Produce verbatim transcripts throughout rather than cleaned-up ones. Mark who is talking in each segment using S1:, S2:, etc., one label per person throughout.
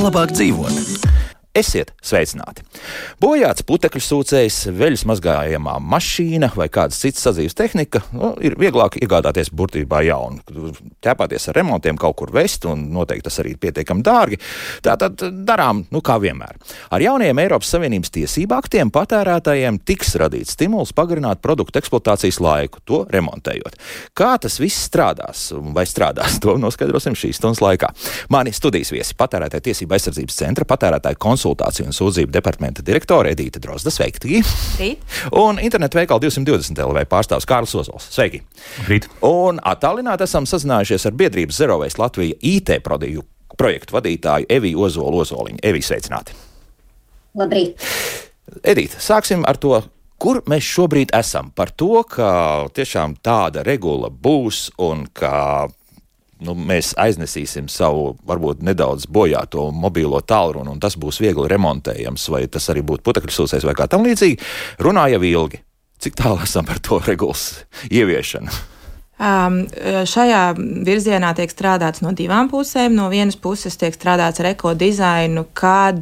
S1: labāk dzīvot. Esiet sveicināti! Bojāts putekļu sūcējs, veļas mazgājamā mašīna vai kādas citas sadzīves tehnika, nu, ir vieglāk iegādāties burtībā jaunu. Ķēpāties ar remontiem kaut kur vest, un noteikti tas arī pietiekami dārgi. Tātad darām, nu kā vienmēr. Ar jaunajiem Eiropas Savienības tiesību aktiem patērētājiem tiks radīts stimuls pagarināt produktu eksploatācijas laiku, to remontējot. Kā tas viss strādās, vai strādās, to noskaidrosim šīs stundas laikā. Mani studijas viesi patērētāju tiesību aizsardzības centra patērētāju konsultāciju un sūdzību departamenta direktore Edīte Drozda. Sveiki!
S2: Rīt.
S1: Un internetu veikalu divsimt divdesmit L V pārstāvs Kārlis Ozols. Sveiki!
S3: Rīt.
S1: Un attālināti esam sazinājušies ar biedrības Zero Waste Latvija I T projektu vadītāju Eviju Ozolu Ozoliņu. Evija, sveicināti!
S2: Labrīt!
S1: Edīte, sāksim ar to, kur mēs šobrīd esam. Par to, ka tiešām tāda regula būs un ka Nu, mēs aiznesīsim savu, varbūt nedaudz bojāto mobīlo tālruni, un tas būs viegli remontējams, vai tas arī būtu putekļu sūcējs vai kā tam līdzīgi, runā jau ilgi. Cik tālu esam par to regulas ieviešanu?
S2: Um, šajā virzienā tiek strādāts no divām pusēm. No vienas puses tiek strādāts ar ekodizainu, kad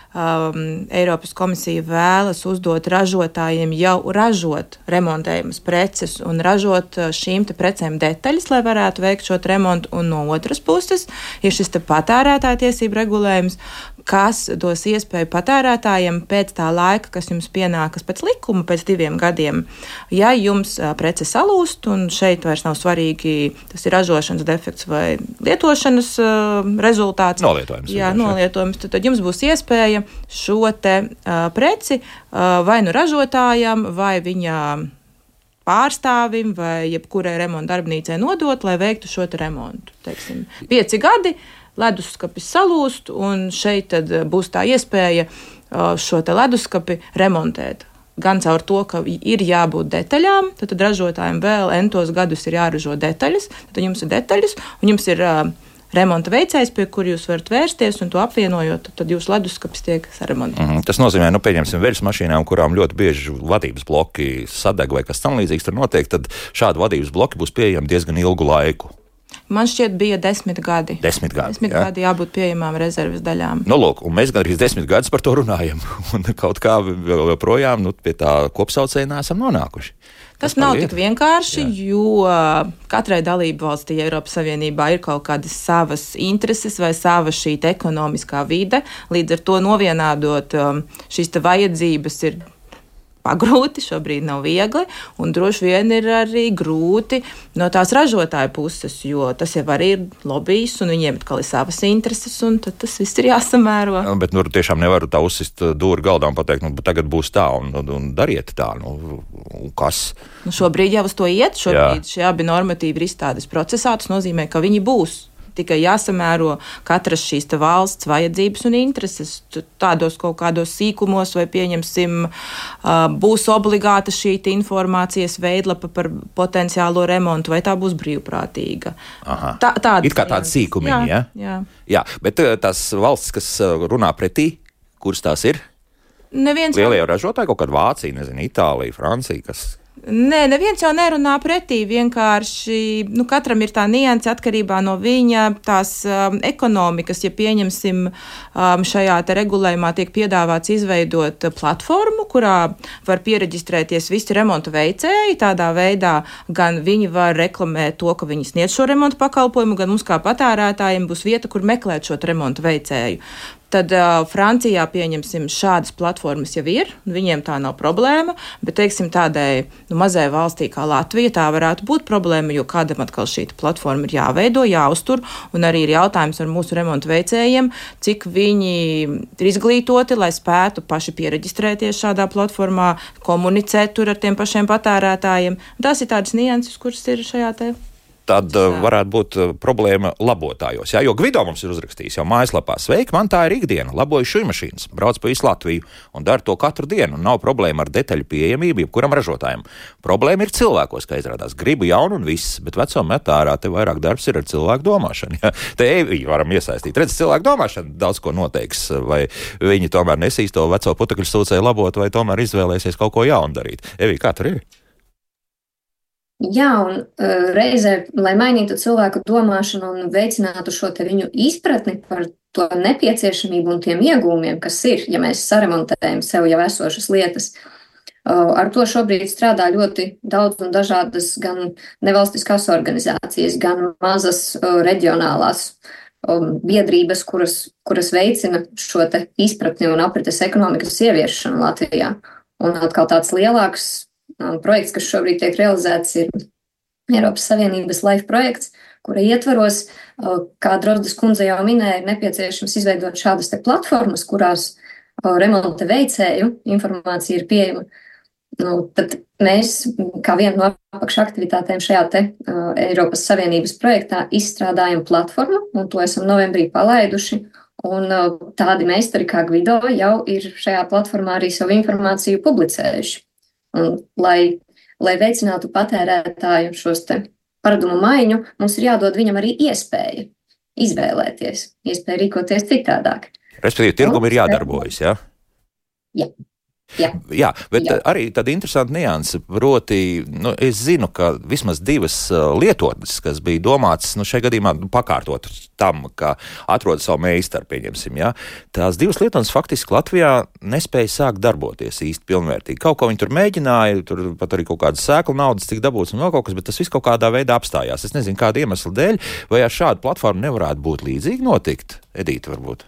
S2: Um, Eiropas komisija vēlas uzdot ražotājiem jau ražot remontējumas preces un ražot šīm te precēm detaļas, lai varētu veikt šo remontu. Un no otras puses ir šis te patērētāja tiesību regulējums, kas dos iespēju patērētājiem pēc tā laika, kas jums pienākas pēc likuma, pēc diviem gadiem. Ja jums prece salūst, un šeit vairs nav svarīgi, tas ir ražošanas defekts vai lietošanas uh, rezultāts.
S1: Nolietojums.
S2: Jā, nolietojums. Tad, tad jums būs iespēja šo te uh, preci uh, vai nu ražotājam, vai viņa pārstāvim, vai jebkurai remonta darbnīcai nodot, lai veiktu šo te remontu. Teiksim, pieci gadi, leduskapis salūst, un šeit tad būs tā iespēja uh, šo te leduskapi remontēt. Gan caur to, ka ir jābūt detaļām, tad, tad ražotājiem vēl entos gadus ir jāražo detaļas, tad jums ir detaļas, un jums ir uh, remonta veicējs, pie kur jūs varat vērsties, un to apvienojot, tad, tad jūsu leduskapis tiek saremontēts.
S1: Mm-hmm. Tas nozīmē, nu, pieņemsim veļas mašīnām, kurām ļoti bieži vadības bloki sadeg vai kas tam līdzīgs tur notiek, tad šādi vadības bloki būs pieejami diezgan ilgu laiku.
S2: Man šķiet, bija desmit gadi.
S1: Desmit gadi,
S2: desmit
S1: jā.
S2: gadi jābūt pieejamām rezerves daļām.
S1: Nu, lūk, un mēs gandrīz desmit gadus par to runājam, un kaut kā joprojām nu, pie tā kopsaucēja neesam nonākuši.
S2: Tas nav tik vienkārši, jā. Jo katrai dalību valstī Eiropas Savienībā ir kaut kādas savas intereses vai sava šī ekonomiskā vide. Līdz ar to novienādot šīs te vajadzības ir pagrūti, šobrīd nav viegli, un droši vien ir arī grūti no tās ražotāja puses, jo tas jau arī ir lobijs, un viņiem atkal ir savas intereses, un tad tas viss ir jāsamēro.
S1: Bet nu, tiešām nevaru tā uzsist dūri galdā un pateikt, nu, tagad būs tā, un, un, un dariet tā, nu, kas?
S2: Nu, šobrīd jau uz to iet, šobrīd šie abi normatīvi ir izstādes procesā, tas nozīmē, ka viņi būs. Tikai jāsamēro katras šīs te valsts vajadzības un intereses. Tādos kaut kādos sīkumos vai pieņemsim, būs obligāta šī informācijas veidlapa par potenciālo remontu, vai tā būs brīvprātīga.
S1: Aha.
S2: Tā, tādas,
S1: it kā tādas sīkumiņi,
S2: jā,
S1: ja?
S2: jā.
S1: Jā, bet tās valsts, kas runā pretī, kuras tās ir?
S2: Neviens
S1: Lielie jau ražotāji, kaut kāda Vācija, nezinu, Itālija, Francija, kas...
S2: Nē, neviens jau nerunā pretī, vienkārši nu, katram ir tā nianse atkarībā no viņa tās um, ekonomikas. Ja pieņemsim um, šajā te regulējumā tiek piedāvāts izveidot platformu, kurā var piereģistrēties visi remonta veicēji, tādā veidā gan viņi var reklamēt to, ka viņi sniedz šo remonta pakalpojumu, gan mums kā patērētājiem būs vieta, kur meklēt šo remonta veicēju. Tad uh, Francijā, pieņemsim, šādas platformas jau ir, viņiem tā nav problēma, bet, teiksim, tādai nu, mazai valstī kā Latvija tā varētu būt problēma, jo kādam atkal šī platforma ir jāveido, jāuztur, un arī ir jautājums ar mūsu remontu veicējiem, cik viņi ir izglītoti, lai spētu paši piereģistrēties šādā platformā, komunicēt tur ar tiem pašiem patērētājiem. Tās ir tādas nianses, kuras ir šajā te.
S1: Tad uh, varētu būt uh, problēma labotājos. Jā, jo Gvido mums ir uzrakstījis jau mājaslapā. Sveiki, man tā ir ikdiena. Laboju šujmašīnas, brauc pa visu Latviju un dara to katru dienu. Un nav problēma ar detaļu pieejamību jebkuram ražotājam. Problēma ir cilvēkos, kā izrādās. Gribu jaunu un viss, bet veco met ārā. Te vairāk darbs ir ar cilvēku domāšanu. Jā. Te Eviju varam iesaistīt. Redz, cilvēku domāšana daudz ko noteiks. Vai viņi tomēr nesīs to veco putekļu sūcēju labot, vai tomēr izvēlēsies kaut ko jaunu darīt. Evija, kā tur ir?
S3: Jā, un uh, reizē, lai mainītu cilvēku domāšanu un veicinātu šo te viņu izpratni par to nepieciešamību un tiem iegūmiem, kas ir, ja mēs saremontējam sev jau esošas lietas, uh, ar to šobrīd strādā ļoti daudz un dažādas gan nevalstiskās organizācijas, gan mazas uh, reģionālās um, biedrības, kuras, kuras veicina šo te izpratni un aprites ekonomikas ieviešanu Latvijā. Un atkal tāds lielāks projekts, kas šobrīd tiek realizēts, ir Eiropas Savienības LIFE projekts, kura ietvaros, kā Drozdas kundze jau minēja, ir nepieciešams izveidot šādas te platformas, kurās remonta veicēju informācija ir pieejama. Nu, tad mēs, kā viena no apakšaktivitātēm šajā te uh, Eiropas Savienības projektā, izstrādājam platformu, un to esam novembrī palaiduši. Un uh, tādi meistari kā Gvido jau ir šajā platformā arī savu informāciju publicējuši. Un, lai, lai veicinātu patērētāju šos te paradumu maiņu, mums ir jādod viņam arī iespēja izvēlēties, iespēja rīkoties citādāk.
S1: Respektīvi, tirgum ir jādarbojas, jā?
S3: Jā. Jā.
S1: Jā, bet
S3: Jā.
S1: arī tāda interesanta nianse, proti, nu, es zinu, ka vismaz divas uh, lietotnes, kas bija domātas, nu, šajā gadījumā nu, pakārtot tam, ka atrod savu meistaru, pieņemsim, jā, tās divas lietotnes faktiski Latvijā nespēja sākt darboties īsti pilnvērtīgi. Kaut ko viņi tur mēģināja, tur pat arī kaut kādas sēklu naudas tika dabūts un vēl kaut kas, bet tas viss kaut kādā veidā apstājās. Es nezinu, kāda iemesla dēļ, vai ar šādu platformu nevarētu būt līdzīgi notikt? Edīte, varbūt.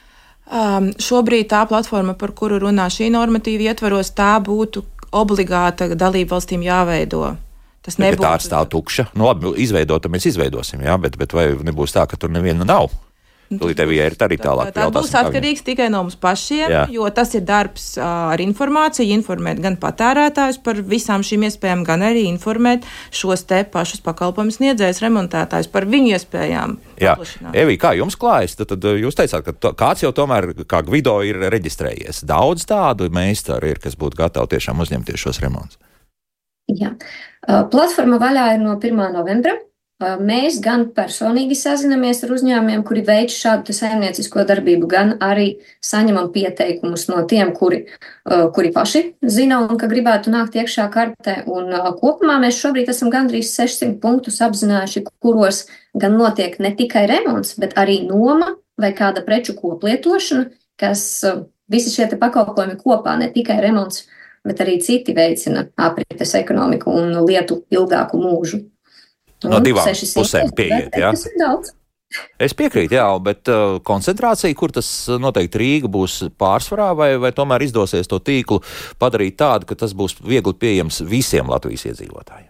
S2: Um, šobrīd tā platforma, par kuru runā šī normatīva ietvaros, tā būtu obligāta dalību valstīm jāveido. Tas nebūtu.
S1: Bet tā stāv tukša. Nu labi, izveidota mēs izveidosim, jā, bet, bet vai nebūs tā, ka tur neviena nav? Tūlītevijai ir arī tālāk.
S2: Tā būs atkarīgs tikai no mums pašiem, jā. Jo tas ir darbs uh, ar informāciju, informēt gan patērētājus par visām šīm iespējām, gan arī informēt šos te pašus pakalpojumus sniedzējus, remontētājus par viņu iespējām.
S1: Jā, Evī, kā jums klājas? Tad, tad jūs teicāt, ka to, kāds jau tomēr, kā Gvido, ir reģistrējies. Daudz tādu meistaru ir, kas būtu gatavi tiešām uzņemties šos remontus.
S3: Jā, uh, platforma vaļā ir no pirmā novembra. Mēs gan personīgi sazinamies ar uzņēmumiem, kuri veic šādu saimniecisko darbību, gan arī saņemam pieteikumus no tiem, kuri, kuri paši zina un ka gribētu nākt iekšā kartē. Un kopumā mēs šobrīd esam gandrīz sešsimt punktus apzinājuši, kuros gan notiek ne tikai remonts, bet arī noma vai kāda preču koplietošana, kas visi šie te pakalpojumi kopā, ne tikai remonts, bet arī citi veicina aprites ekonomiku un lietu ilgāku mūžu.
S1: No divām pusēm pieiet, jā?
S3: Tas ir daudz.
S1: Es piekrītu, jā, bet uh, koncentrācija, kur tas noteikti Rīga būs pārsvarā, vai, vai tomēr izdosies to tīklu padarīt tādu, ka tas būs viegli pieejams visiem Latvijas iedzīvotājiem?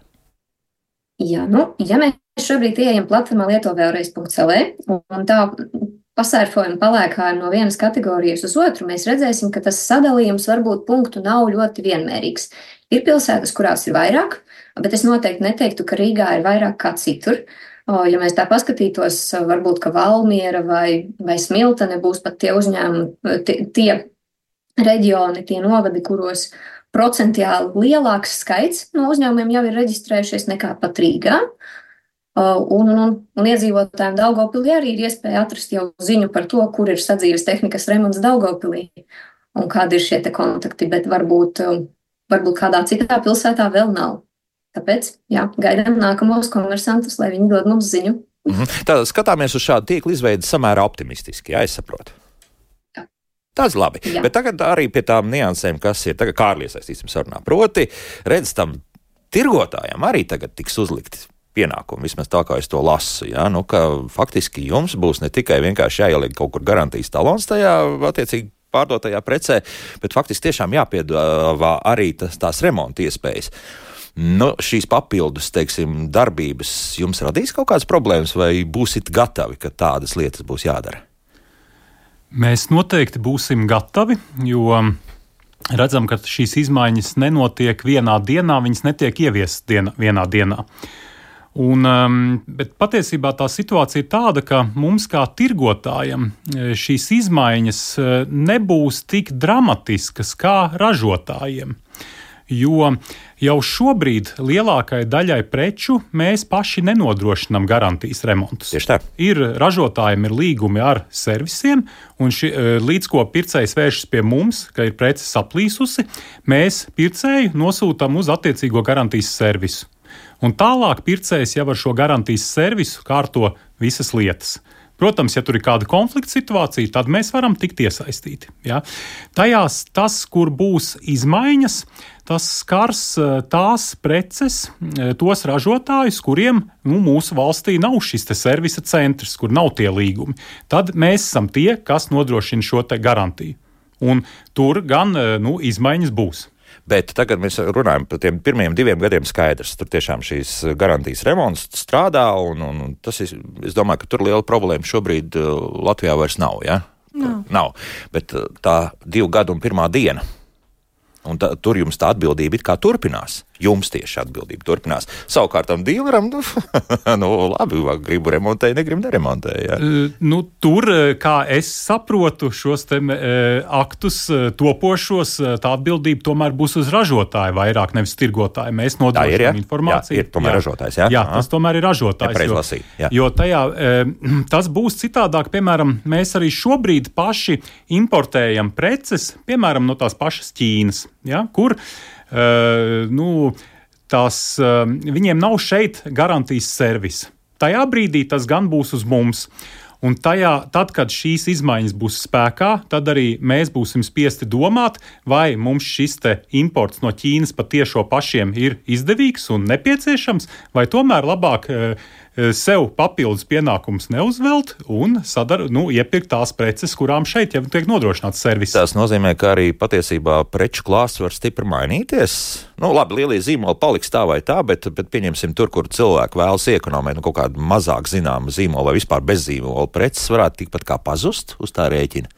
S3: Jā, nu, ja mēs šobrīd ieejam platformā lietovēlreiz punkt el e un tā pasērfojam palēkājam no vienas kategorijas uz otru, mēs redzēsim, ka tas sadalījums varbūt punktu nav ļoti vienmērīgs. Ir pilsētas, kurās ir vairāk, bet es noteikti neteiktu, ka Rīgā ir vairāk kā citur. Ja mēs tā paskatītos, varbūt, ka Valmiera vai, vai Smiltene būs pat tie uzņēmumi, tie, tie reģioni, tie novadi, kuros procentiāli lielāks skaits no uzņēmumiem jau ir reģistrējušies nekā pat Rīgā. Un, un, un iedzīvotājiem Daugavpilī arī ir iespēja atrast jau ziņu par to, kur ir sadzīves tehnikas remonts Daugavpilī un kādi ir šie te kontakti, bet varbūt, varbūt kādā citā pilsētā vēl nav. Tāpēc, jā, gaidām nākamos komersantus, lai viņi dod mums ziņu.
S1: Mm-hmm. Tātad skatāmies uz šādu tīklu izveidi samērā optimistiski, jā, es saprotu.
S3: Jā.
S1: Tas labi,
S3: jā.
S1: Bet tagad arī pie tām niansēm, kas ir, tagad Kārli iesaistīsim sarunā. Proti, redz tam tirgotājiem arī tagad tiks uzlikti pienākumi, vismaz tā kā es to lasu, jā, nu, ka faktiski jums būs ne tikai vienkārši jāieliek kaut kur garantijas talons tajā attiecīgi pārdotajā precē, bet faktiski tiešām jāpiedāvā arī tas, tās remonta iespējas. Nu, šīs papildus, teiksim, darbības jums radīs kaut kādas problēmas, vai būsit gatavi, ka tādas lietas būs jādara?
S4: Mēs noteikti būsim gatavi, jo redzam, ka šīs izmaiņas nenotiek vienā dienā, viņas netiek ieviestas diena, vienā dienā. Un, bet patiesībā tā situācija ir tāda, ka mums kā tirgotājiem šīs izmaiņas nebūs tik dramatiskas kā ražotājiem. Jo jau šobrīd lielākai daļai preču mēs paši nenodrošinām garantijas remontus.
S1: Tieši tā.
S4: Ir ražotājiem ir līgumi ar servisiem, un ši, līdz ko pircējs vēršas pie mums, ka ir prece saplīsusi, mēs pircēju nosūtām uz attiecīgo garantijas servisu. Un tālāk pircējs jau ar šo garantijas servisu kārto visas lietas. Protams, ja tur ir kāda konflikta situācija, tad mēs varam tikt iesaistīti. Ja? Tajās tas, kur būs izmaiņas, tas skars tās preces, tos ražotājus, kuriem nu, mūsu valstī nav šis te servisa centrs, kur nav tie līgumi. Tad mēs esam tie, kas nodrošina šo te garantiju. Un tur gan nu, izmaiņas būs.
S1: Bet tagad mēs runājam par tiem pirmiem diviem gadiem skaidrs. Tur tiešām šīs garantijas remonts strādā, un, un tas ir, es domāju, ka tur liela problēma šobrīd Latvijā vairs nav, ja?
S2: Nav.
S1: Nav. Bet tā divu gadu un pirmā diena, un tā, tur jums tā atbildība it kā turpinās. Jums tieši atbildība turpinās. Savukārt tam dīleram, nu, nu labi, gribu remontēju, negribu neremontēju. Ja.
S4: Nu, tur, kā es saprotu šos te aktus topošos, tā atbildība tomēr būs uz ražotāju vairāk, nevis tirgotāju. Mēs nodrošinām ja? informāciju.
S1: Jā, ir tomēr jā. ražotājs, jā?
S4: Jā, tas tomēr ir ražotājs.
S1: Jo, lasīt,
S4: jo tajā, tas būs citādāk, piemēram, mēs arī šobrīd paši importējam preces, piemēram, no tās pašas Ķīnas, ja? Kur Uh, nu, tās, uh, viņiem nav šeit garantijas servisa. Tajā brīdī tas gan būs uz mums. Un tajā, tad, kad šīs izmaiņas būs spēkā, tad arī mēs būsim spiesti domāt, vai mums šis te imports no Ķīnas patiešo pašiem ir izdevīgs un nepieciešams, vai tomēr labāk uh, sev papildus pienākums neuzvelt un sadar, nu, iepirkt tās preces, kurām šeit jau tiek nodrošināts servis.
S1: Tas nozīmē, ka arī patiesībā preču klāsts var stipri mainīties. Nu, labi, lielie zīmoli paliks tā vai tā, bet, bet pieņemsim tur, kur cilvēki vēlas iekonomēt nu, kaut kādu mazāk zināmu zīmolu vai vispār bez zīmola preces varētu tikpat kā pazust uz tā rēķina.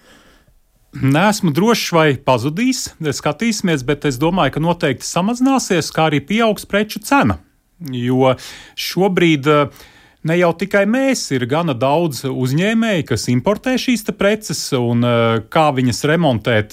S4: Neesmu drošs, vai pazudīs, skatīsimies, bet es domāju, ka noteikti samazināsies, kā arī pieaugs preču cena. Jo šobrīd ne jau tikai mēs, ir gana daudz uzņēmēji, kas importē šīs te preces, un kā viņas remontēt,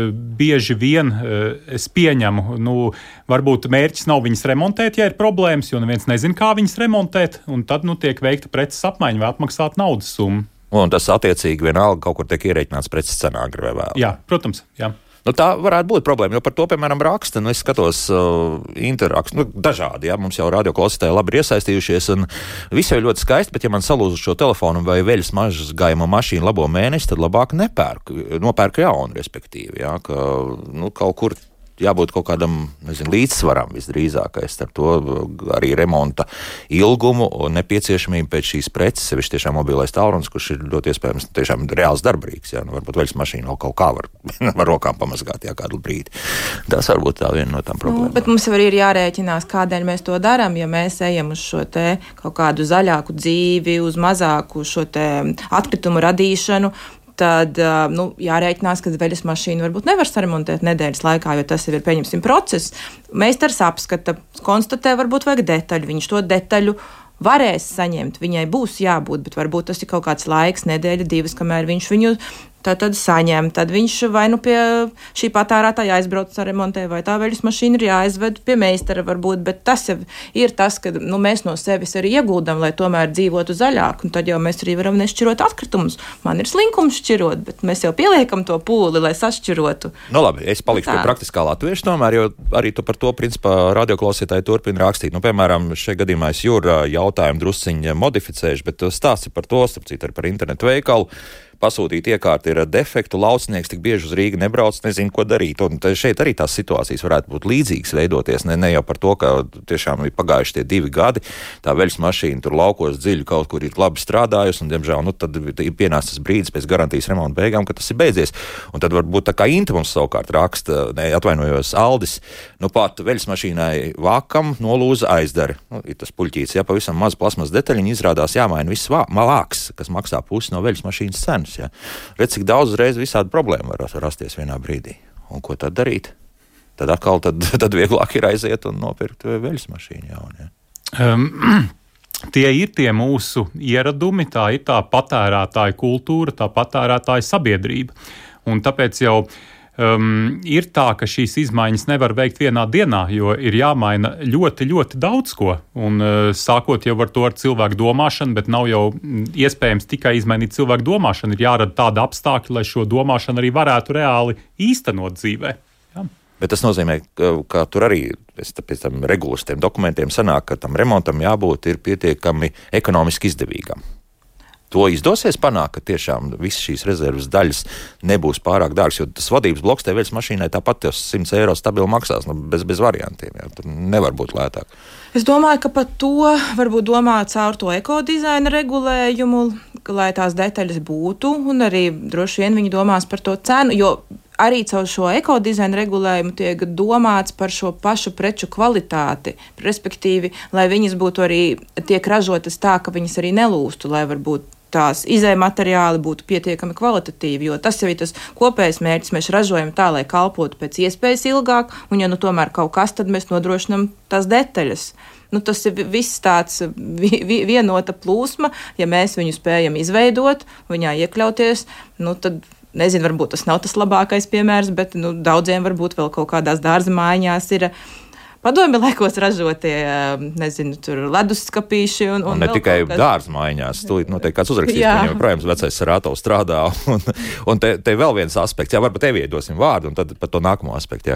S4: bieži vien es pieņemu, nu, varbūt mērķis nav viņas remontēt, ja ir problēmas, jo neviens nezin, kā viņas remontēt, un tad, nu, tiek veikta preces apmaiņa vai atmaksāt naudas summu. Un
S1: tas attiecīgi vienalga kaut kur tiek ierēķināts preces cenā, grib vēl.
S4: Jā, protams, jā.
S1: Nu, tā varētu būt problēma, jo par to, piemēram, raksta, nu, es skatos uh, interakstu, nu, dažādi, jā, mums jau radioklausītāji labi ir iesaistījušies, un viss jau ļoti skaisti, bet ja man salūz šo telefonu vai veļas mazgājamo mašīnu labo mēnesi, tad labāk nepērku, nopērku jaunu, respektīvi, jā, ka, nu, kaut kur jābūt kaut kādam, nezinu, līdzsvaram visdrīzākais starp to arī remonta ilgumu un nepieciešamību pēc šīs preces, sevišķi tiešām mobilais tālrunis, kurš ir ļoti iespējams tiešām reāls darbrīgs, jā, nu varbūt veļas mašīnu vēl kaut kā var, var rokām pamazgāt, jā, kādu brīdi. Tas varbūt tā viena no tām problēmām.
S2: Nu, bet mums jau arī ir jārēķinās, kādēļ mēs to darām, ja mēs ejam uz šo te kaut kādu zaļāku dzīvi, uz mazāku šo te atkritumu radīšanu, tad nu, jārēķinās, ka veļas mašīnu varbūt nevar saremontēt nedēļas laikā, jo tas jau ir, pieņemsim, process. Meistars apskata, konstatē, varbūt vajag detaļu, viņš to detaļu varēs saņemt, viņai būs jābūt, bet varbūt tas ir kaut kāds laiks, nedēļa, divas, kamēr viņš viņu tā tad saņem, tad viņš vai nu pie šī patērētāja aizbrauc saremontē, vai tā veļas mašīna ir jāaizved pie meistara varbūt, bet tas jau ir tas, ka nu, mēs no sevis arī ieguldam, lai tomēr dzīvotu zaļāk, un tad jau mēs arī varam nešķirot atkritumus. Man ir slinkums šķirot, bet mēs jau pieliekam to pūli, lai sašķirotu.
S1: Nu labi, es palikšu pie praktiskā latviešu tomēr, jo arī tu par to, principā, radioklausītāji turpina rakstīt. Nu, piemēram, šajā gadījumā es jūra jautājumu drusciņi modificēšu, bet stāsti par to, starp citu, par internetu veikalu. Pasūtīt iekārti ir defektu, laucinieks tik bieži uz Rīgu nebrauc, nezinu, ko darīt. Un šeit arī tās situācijas varētu būt līdzīgas veidoties, ne, ne jau par to, ka tiešām ir pagājuši tie divi gadi, tā veļas mašīna tur laukos dziļi kaut kur ir labi strādājusi, un, diemžēl, nu, tad ir pienācis tas brīdis pēc garantijas remonta beigām, ka tas ir beidzies. Un tad varbūt tā kā Inta mums savukārt raksta, ne, atvainojos, Aldis, nu pat veļas mašīnai vākam nolūza aizdari. Nu, ir tas puļķīts, ja pavisam maz plasmas detaļiņi izrādās jāmaina viss vāks, kas maksā pusi no veļas mašīnas cenas. Ja. Redz, cik daudz reiz visādi problēma var rasties vienā brīdī. Un ko tad darīt? Tad atkal tad, tad vieglāk ir aiziet un nopirkt veļas mašīnu jaunu. Ja.
S4: Um, tie ir tie mūsu ieradumi, tā ir tā patērētāja kultūra, tā patērētāja sabiedrība. Un tāpēc jau Um, ir tā, ka šīs izmaiņas nevar veikt vienā dienā, jo ir jāmaina ļoti, ļoti daudz ko. Un uh, sākot jau ar to ar cilvēku domāšanu, bet nav jau iespējams tikai izmainīt cilvēku domāšanu. Ir jārada tāda apstākļa, lai šo domāšanu arī varētu reāli īstenot dzīvē. Jā.
S1: Bet tas nozīmē, ka, ka tur arī pēc tam regulas tiem dokumentiem sanāk, ka tam remontam jābūt ir pietiekami ekonomiski izdevīgam. To izdosies panākt, ka tiešām visas šīs rezerves daļas nebūs pārāk dārgas, jo tas vadības bloks tev veļas mašīnai tāpat tos simts eiro stabili maksās, nu, bez, bez variantiem, jā, tur nevar būt lētāk.
S2: Es domāju, ka par to varbūt domā caur to ekodizaina regulējumu, lai tās detaļas būtu, un arī droši vien viņi domās par to cenu, jo arī caur šo ekodizaina regulējumu tiek domāts par šo pašu preču kvalitāti, respektīvi, lai viņas būtu arī tiek ražotas tā, ka viņas arī nelūstu, lai varbūt tās izējmateriāli būtu pietiekami kvalitatīvi, jo tas jau ir tas kopējais mērķis. Mēs ražojam tā, lai kalpotu pēc iespējas ilgāk, un ja nu tomēr kaut kas, tad mēs nodrošinam tās detaļas. Nu, tas ir viss tāds vi, vi, vienota plūsma, ja mēs viņu spējam izveidot, viņā iekļauties, nu tad, nezinu, varbūt tas nav tas labākais piemērs, bet nu, daudziem varbūt vēl kaut kādās dārza mājiņās ir padomju laikos ražotie, nezinu, tur leduskapīši un, un,
S1: un ne tikai dārza mājiņās. Tūlīt noteikti kāds uzrakstīs, ka viņam, protams, vecais Sarātovs strādā. Un, un te, te vēl viens aspekts, jā, varbūt tev iedosim vārdu un tad par to nākamo aspektu, jā.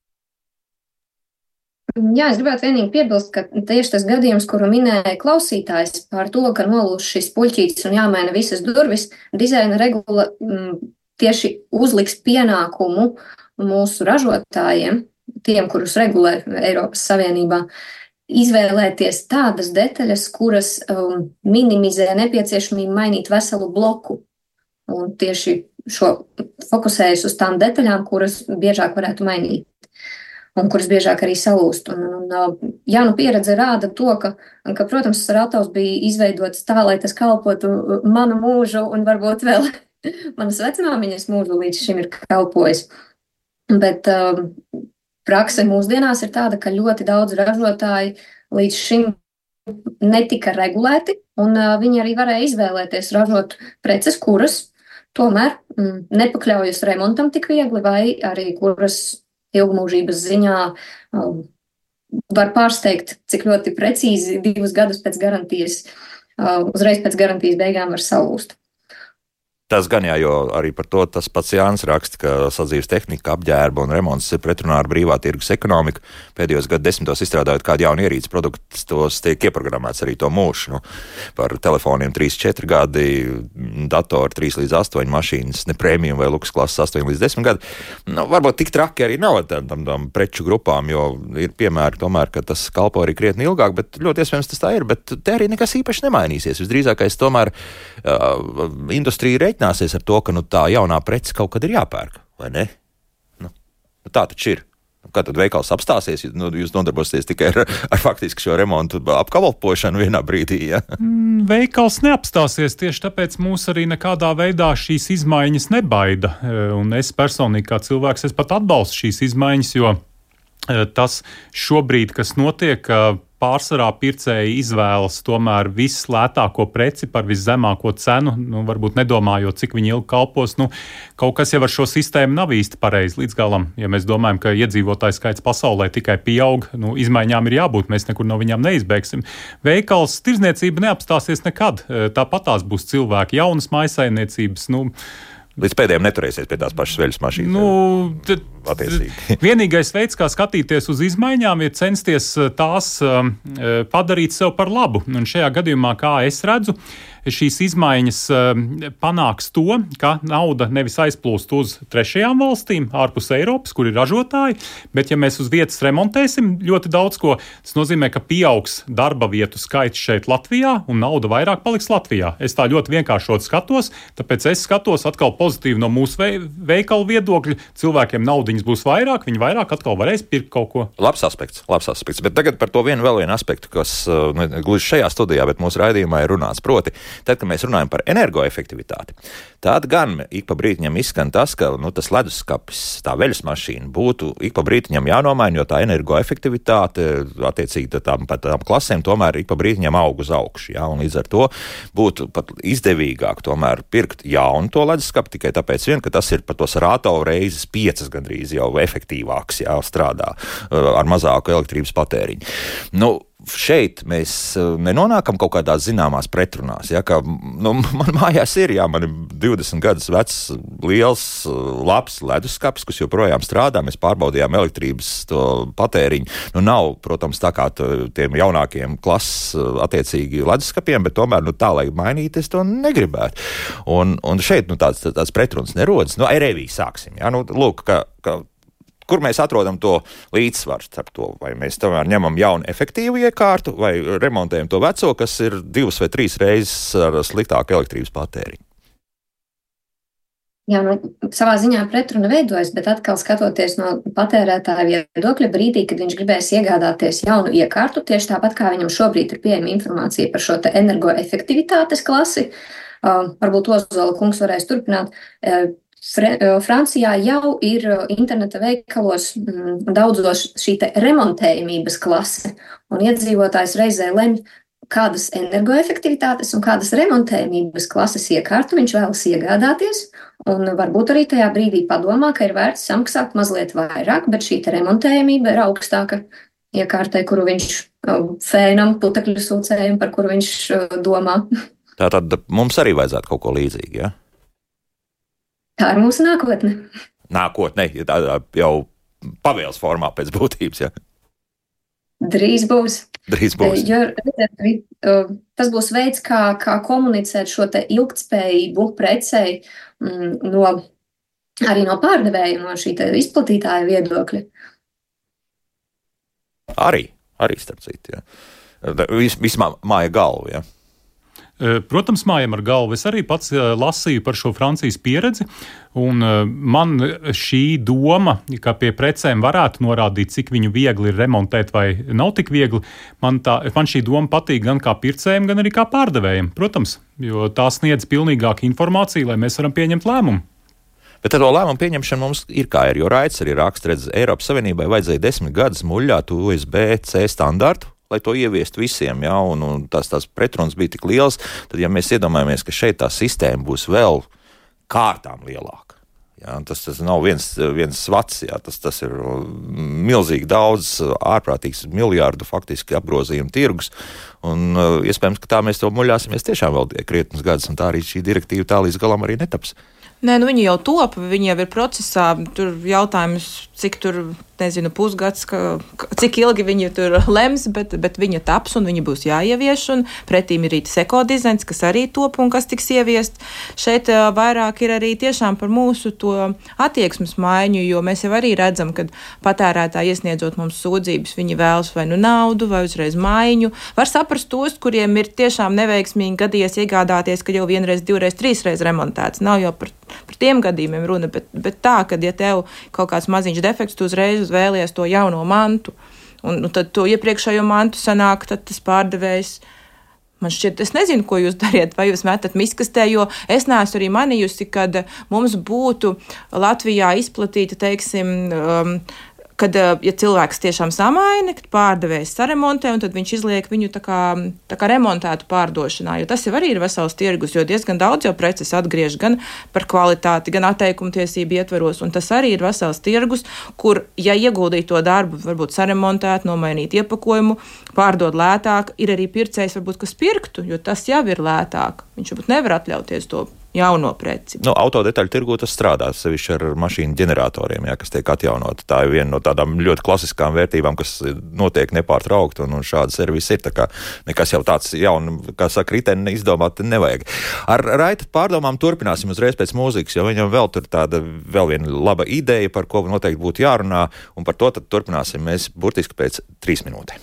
S3: Jā, es gribētu vienīgi piebilst, ka tieši tas gadījums, kuru minēja klausītājs par to, ka nolūž šis puļķītis un jāmaina visas durvis, dizaina regula m, tieši uzliks pienākumu mūsu ražotājiem, tiem, kurus regulē Eiropas Savienībā, izvēlēties tādas detaļas, kuras um, minimizē nepieciešamību mainīt veselu bloku. Un tieši šo fokusējas uz tām detaļām, kuras biežāk varētu mainīt un kuras biežāk arī salūst. Un, un, jā, nu pieredze rāda to, ka, ka protams, Sarātovs bija izveidots tā, lai tas kalpotu manu mūžu un varbūt vēl manas vecmāmiņas mūžu līdz šim ir kalpojis. Bet um, prakse mūsdienās ir tāda, ka ļoti daudz ražotāji līdz šim netika regulēti, un uh, viņi arī varēja izvēlēties ražot preces, kuras tomēr mm, nepakļaujas remontam tik viegli, vai arī kuras ilgmūžības ziņā uh, var pārsteigt, cik ļoti precīzi divus gadus pēc garantijas, uh, uzreiz pēc garantijas beigām var salūst.
S1: Tas gan jā, jo arī par to tas pats Jānis raksta, ka sadzīves tehnika, apģērba un remonts ir pretrunā ar brīvā tirgus ekonomiku. Pēdējos gadu desmitos izstrādājot kādu jaunu ierīces produktus, tos tiek ieprogrammēts arī to mūžu. Nu, par telefoniem trīs četri gadi, datori trīs līdz astoņi, mašīnas ne premium vai luks klases astoņi līdz desmit gadi. Nu, varbūt tik traki arī nav tam, tam, tam preču grupām, jo ir piemēri tomēr, ka tas kalpo arī krietni ilgāk, bet ļoti iespējams tas tā ir, bet te arī nekas īpaši nemainīsies. Visdrīzākais tomēr uh, industrija reiķinās ar to, ka nu, tā jaunā prece kaut kad ir jāpērk, vai ne? Nu, tā taču ir. Kā tad veikals apstāsies, nu, jūs nodarbosieties tikai ar, ar faktiski šo remontu apkalpošanu vienā brīdī, ja?
S4: Veikals neapstāsies, tieši tāpēc mūs arī nekādā veidā šīs izmaiņas nebaida. Un es personīgi kā cilvēks, es pat atbalstu šīs izmaiņas, jo tas šobrīd, kas notiek, pārsvarā pircēji izvēlas tomēr vislētāko preci par viszemāko cenu, nu, varbūt nedomājot, cik viņi ilgi kalpos. Nu, kaut kas jau ar šo sistēmu nav īsti pareizi līdz galam. Ja mēs domājam, ka iedzīvotāju skaits pasaulē tikai pieaug, nu, izmaiņām ir jābūt, mēs nekur no viņām neizbēgsim. Veikals tirzniecība neapstāsies nekad. Tāpat tās būs cilvēki, jaunas mājsaimniecības, nu,
S1: līdz pēdējiem neturēsies pie tās pašas veļas mašīnas.
S4: Nu, tad, vienīgais veids, kā skatīties uz izmaiņām, ir censties tās um, padarīt sev par labu. Un šajā gadījumā, kā es redzu, šīs izmaiņas um, panāks to, ka nauda nevis aizplūst uz trešajām valstīm, ārpus Eiropas, kur ir ražotāji, bet ja mēs uz vietas remontēsim ļoti daudz ko, tas nozīmē, ka pieaugs darba vietu skaits šeit Latvijā un nauda vairāk paliks Latvijā. Es tā ļoti vienkāršot skatos, tāpēc es skatos atkal pozitīvi no mūsu veikalu viedokļa. Cilvēkiem naudiņas būs vairāk, viņi vairāk atkal varēs pirkt kaut ko.
S1: Labs aspekts, labs aspekts. Bet tagad par to vienu vēl vienu aspektu, kas ne gluži šajā studijā, bet mūsu raidījumā ir runāts. Proti, tad, kad mēs runājam par energoefektivitāti, tad gan ik pa brītiņam izskan tas, ka nu, tas leduskapis, tā veļas mašīna būtu ik pa brītiņam jānomaina, jo tā energoefektivitāte attiecīgi tām, tām klasēm tomēr ik pa brītiņam aug uz augšu. Ja? Un līdz ar to būtu pat izdevīgāk tomēr pirkt jaunu to leduskapi, tikai tāpēc vien, ka tas ir par to Sarātovu reizes piecas gandrīz jau efektīvāks, jā, strādā ar mazāku elektrības patēriņu. Nu, šeit mēs nenonākam kaut kādās zināmās pretrunās. Ja, ka, nu, man mājās ir, jā, man ir divdesmit gadus vecs, liels, labs leduskapis, kas joprojām strādā. Mēs pārbaudījām elektrības to patēriņu. Nu, nav, protams, tā kā tiem jaunākiem klases attiecīgi leduskapiem, bet tomēr nu, tā, lai mainītu, es to negribētu. Un, un šeit nu, tāds, tāds pretruns nerodas. Nu, ar reviju sāksim. Ja, nu, lūk, ka, ka kur mēs atrodam to līdzsvaru starp to, vai mēs tomēr ņemam jaunu efektīvu iekārtu, vai remontējam to veco, kas ir divas vai trīs reizes ar sliktāku elektrības patēriņu.
S3: Jā, nu, savā ziņā pretruna veidojas, bet atkal skatoties no patērētāja viedokļa brīdī, kad viņš gribēs iegādāties jaunu iekārtu, tieši tāpat kā viņam šobrīd ir pieejama informācija par šo te energoefektivitātes klasi, uh, varbūt Ozola kungs varēs turpināt, uh, Francijā jau ir interneta veikalos daudzos šī te remontējumības klase, un iedzīvotājs reizē lemj, kādas energoefektivitātes un kādas remontējumības klases iekārtu viņš vēlas iegādāties, un varbūt arī tajā brīdī padomā, ka ir vērts samaksāt mazliet vairāk, bet šī te remontējumība ir augstāka iekārtai, kuru viņš fēnam, putekļu sūcējam, par kuru viņš domā.
S1: Tātad mums arī vajadzētu kaut ko līdzīgu, ja?
S3: Tā ir mūsu nākotne.
S1: Nākotne, tā jau pavēles formā pēc būtības, ja?
S3: Drīz būs.
S1: Drīz būs.
S3: Jo, tas būs veids, kā, kā komunicēt šo te ilgtspējību precei no, arī no pārdevēja, no šī te izplatītāja viedokļa.
S1: Arī, arī starp citu, ja. Vis, vismā māja galvu, ja.
S4: Protams, mājam ar galvu. Es arī pats lasīju par šo Francijas pieredzi, un man šī doma, ka pie precēm varētu norādīt, cik viņu viegli ir remontēt vai nav tik viegli, man, tā, man šī doma patīk gan kā pircējiem, gan arī kā pārdevējiem. Protams, jo tā sniedz pilnīgāku informāciju, lai mēs varam pieņemt lēmumu.
S1: Bet ar to lēmumu pieņemšanu mums ir kā ir, jo Raits arī raksta, redz, Eiropas Savienībai vajadzēja desmit gadus muļļāt U S B C standartu, lai to ieviestu visiem, ja, un, un tās, tās pretrunas bija tik liels, tad, ja mēs iedomājamies, ka šeit tā sistēma būs vēl kārtām lielāka, ja, tas, tas nav viens, viens svats, ja, tas, tas ir milzīgi daudz, ārprātīgs miljārdu faktiski apgrozījuma tirgus, un iespējams, ka tā mēs to muļāsimies tiešām vēl krietnus gadus, un tā arī šī direktīva tā līdz galam arī netaps.
S2: Nē, nu viņi jau top, viņi jau ir procesā, tur jautājums, cik tur, nezinu, pusgads, ka, cik ilgi viņi tur lems, bet, bet viņa taps un viņi būs jāievieš, un pretīm ir rīt sekodizains, kas arī top un kas tiks ieviest. Šeit uh, vairāk ir arī tiešām par mūsu to attieksmes maiņu, jo mēs jau arī redzam, kad patērētāji iesniedzot mums sūdzības, viņi vēlas vai nu naudu, vai uzreiz maiņu. Var saprast tos, kuriem ir tiešām neveiksmīgi gadījies iegādāties, ka jau vienreiz, divreiz, trīsreiz remontēts. Nav jau par Par tiem gadījumiem runa, bet, bet tā, ka ja tev kaut kāds maziņš defekts, tu uzreiz vēlies to jauno mantu, un nu, tad to iepriekšējo mantu sanāk, tad tas pārdevējs, man šķiet, es nezinu, ko jūs dariet, vai jūs metat miskastē, jo es neesmu arī manījusi, kad mums būtu Latvijā izplatīta, teiksim, um, kad, ja cilvēks tiešām samaina, kad pārdevējs saremontē, un tad viņš izliek viņu tā kā, tā kā remontētu pārdošanā, jo tas jau arī ir vesels tirgus, jo diezgan daudz jau preces atgriež gan par kvalitāti, gan atteikumtiesību ietveros, un tas arī ir vesels tirgus, kur, ja ieguldīt to darbu, varbūt saremontēt, nomainīt iepakojumu, pārdod lētāk, ir arī pircējs varbūt, kas pirktu, jo tas jau ir lētāk. Viņš varbūt nevar atļauties to jauno preci.
S1: Nu, autodetaļu tirgū tas strādās, sevišķi ar mašīnu ģeneratoriem, jā, kas tiek atjaunoti. Tā ir viena no tādām ļoti klasiskām vērtībām, kas notiek nepārtraukti, un, un šāda servisa ir. Tā kā nekas jau tāds jaunu, kā saka, riteni izdomāt nevajag. Ar Raita pārdomām turpināsim uzreiz pēc mūzikas, jo viņam vēl tur tāda vēl viena laba ideja, par ko noteikti būtu jārunā, un par to tad turpināsim mēs burtiski pēc trīs minūtēm.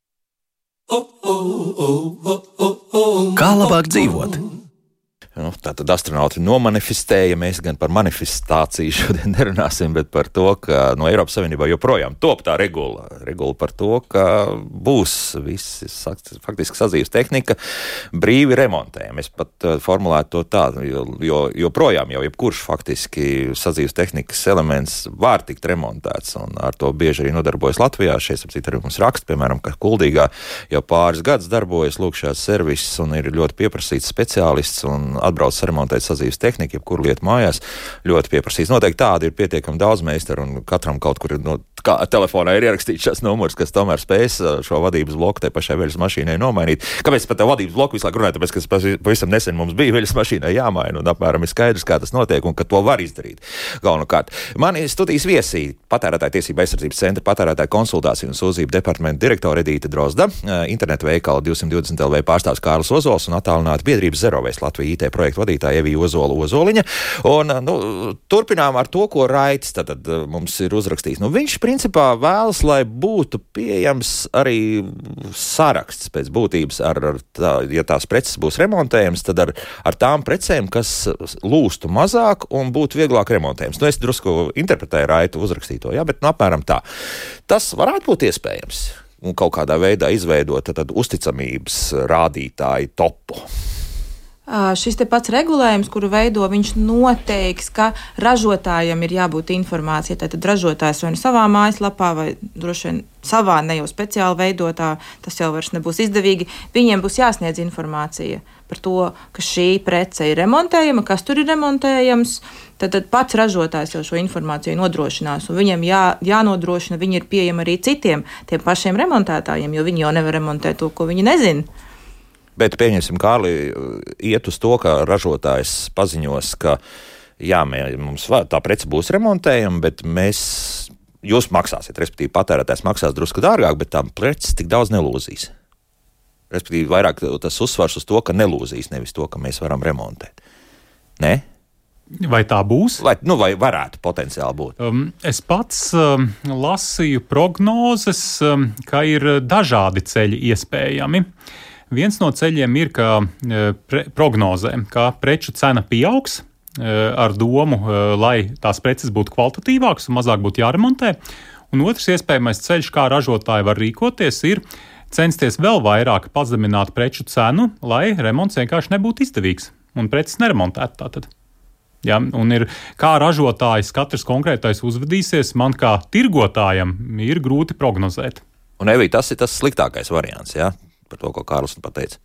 S5: Kā labāk dzīvot?
S1: Nu, tātad astronauti nomanifestēja, mēs gan par manifestāciju šodien nerunāsim, bet par to, ka no Eiropas Savienībā joprojām top tā regula. Regula par to, ka būs visi faktiski sadzīves tehnika brīvi remontējami. Es pat formulētu to tā, jo, jo joprojām jau jebkurš faktiski sadzīves tehnikas elements var tikt remontēts, un ar to bieži arī nodarbojas Latvijā. Šeit apcīt arī mums raksta, piemēram, ka Kuldīgā jau pāris gadus darbojas lūk šāds servis, un ir ļoti pieprasīts speciālists, un atbrauc saremontēt sadzīves tehniku, jebkuru lietu mājās, ļoti pieprasīts. Noteikti tādi ir pietiekami daudz meistaru, un katram kaut kur ir no, kā telefonā ir ierakstīts šis numurs, kas tomēr spēs šo vadības bloku tai pašai veļas mašīnai nomainīt. Kāpēc par tā vadības bloku visu laiku runāju? Tāpēc, ka pavisam nesen mums bija veļas mašīnai jāmaina, un apmēram ir skaidrs, kā tas notiek, un ka to var izdarīt. Galvenokārt. Mani studijas viesī Patērētāju tiesību aizsardzības centra patērētāju konsultāciju un sūdzību departamenta direktore Edīte Drozda, internetu veikala divsimt divdesmit L V pārstāvs Kārlis Ozols un attālināta biedrības Zerovēs Latvija I T projektu vadītāja Evija Ozola Ozoliņa. Un, nu, turpinām ar to, ko Raitis tad, tad mums ir uzrakstījis. Nu, viņš principā vēlas, lai būtu pieejams arī saraksts pēc būtības, ar, ar tā, ja tās preces būs remontējams, tad ar, ar tām precēm, kas lūstu mazāk un būtu vieglāk remontējams. Nu, es drusku interpretēju Raitu uzrakstīto, jā, bet nu, apmēram tā. Tas varētu būt iespējams un kaut kādā veidā izveidot tad, uzticamības rādītāju topu.
S2: Šis te pats regulējums, kuru veido, viņš noteiks, ka ražotājiem ir jābūt informācija. Tātad ražotājs vai nu savā mājaslapā, vai droši vien savā ne jau speciāli veidotā, tas jau vairs nebūs izdevīgi. Viņiem būs jāsniedz informācija par to, ka šī prece ir remontējama, kas tur ir remontējams. Tad, tad pats ražotājs jau šo informāciju nodrošinās, un viņiem jā, jānodrošina, viņi ir pieejami arī citiem, tiem pašiem remontētājiem, jo viņi jau nevar remontēt to, ko viņi nezina.
S1: Bet pieņemsim, Kārli, iet uz to, ka ražotājs paziņos, ka jā, mē, mums tā prece būs remontējama, bet mēs, jūs maksāsiet, respektīvi patērētājs maksās drusku dārgāk, bet tā preces tik daudz nelūzīs. Respektīvi vairāk tas uzsvars uz to, ka nelūzīs, nevis to, ka mēs varam remontēt. Ne?
S4: Vai tā būs?
S1: Vai, nu, vai varētu potenciāli būt?
S4: Um, es pats um, lasīju prognozes, um, ka ir dažādi ceļi iespējami. Viens no ceļiem ir, ka pre, prognozē, ka preču cena pieaugs ar domu, lai tās preces būtu kvalitatīvākas un mazāk būtu jāremontē. Un otrs iespējamais ceļš, kā ražotāji var rīkoties, ir censties vēl vairāk pazemināt preču cenu, lai remonts vienkārši nebūtu izdevīgs un preces neremontētu tātad. Ja, un ir, kā ražotājs katrs konkrētais uzvedīsies, man kā tirgotājam ir grūti prognozēt.
S1: Un Evī, tas ir tas sliktākais variants, jā? Par to, ko Kārlis pateica.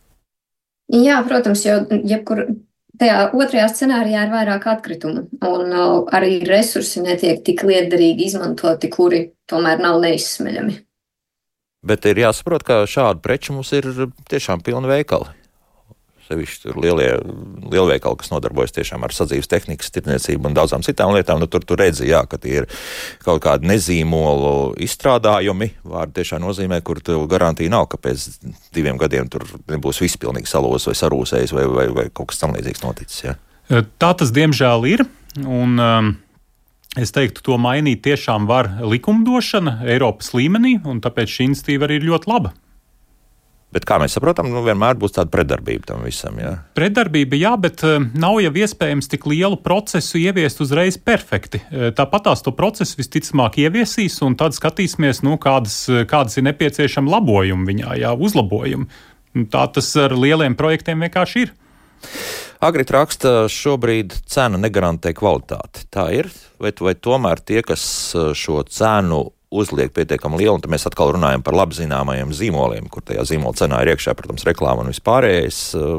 S3: Jā, protams, jo jebkur tajā otrajā scenārijā ir vairāk atkritumu, un uh, arī resursi netiek tik lietderīgi izmantoti, kuri tomēr nav neizsmeļami.
S1: Bet ir jāsaprot, ka šādu preču mums ir tiešām pilni veikali. Sevišķi tur lielie lielveikali, kas nodarbojas tiešām ar sadzīves tehnikas, tirdzniecību un daudzām citām lietām, nu tur tur redzi, jā, ka tie ir kaut kādi nezīmolu izstrādājumi, vārdi tiešām nozīmē, kur tev garantija nav, ka pēc diviem gadiem tur nebūs viss pilnīgi salūzis vai sarūsējis vai, vai, vai kaut kas tam līdzīgs noticis, jā.
S4: Tā tas diemžēl ir, un um, es teiktu, to mainīt tiešām var likumdošana Eiropas līmenī, un tāpēc šī iniciatīva arī ir ļoti laba.
S1: Bet kā mēs saprotam, nu vienmēr būs tāda pretdarbība tam visam, jā?
S4: Pretdarbība, jā, bet nav jau iespējams tik lielu procesu ieviest uzreiz perfekti. Tāpat tās to procesu visticamāk ieviesīs, un tad skatīsimies, nu, kādas, kādas ir nepieciešami labojumi viņā, jā, uzlabojumi. Tā tas ar lieliem projektiem vienkārši ir.
S1: Agrit raksta, šobrīd cena negarantē kvalitāti. Tā ir? Vai, vai tomēr tie, kas šo cenu uzliek pietiekami lielu, un tad mēs atkal runājam par labi zināmajiem zīmoliem, kur tajā zīmola cenā ir iekšā, protams, reklāma un vispārējais.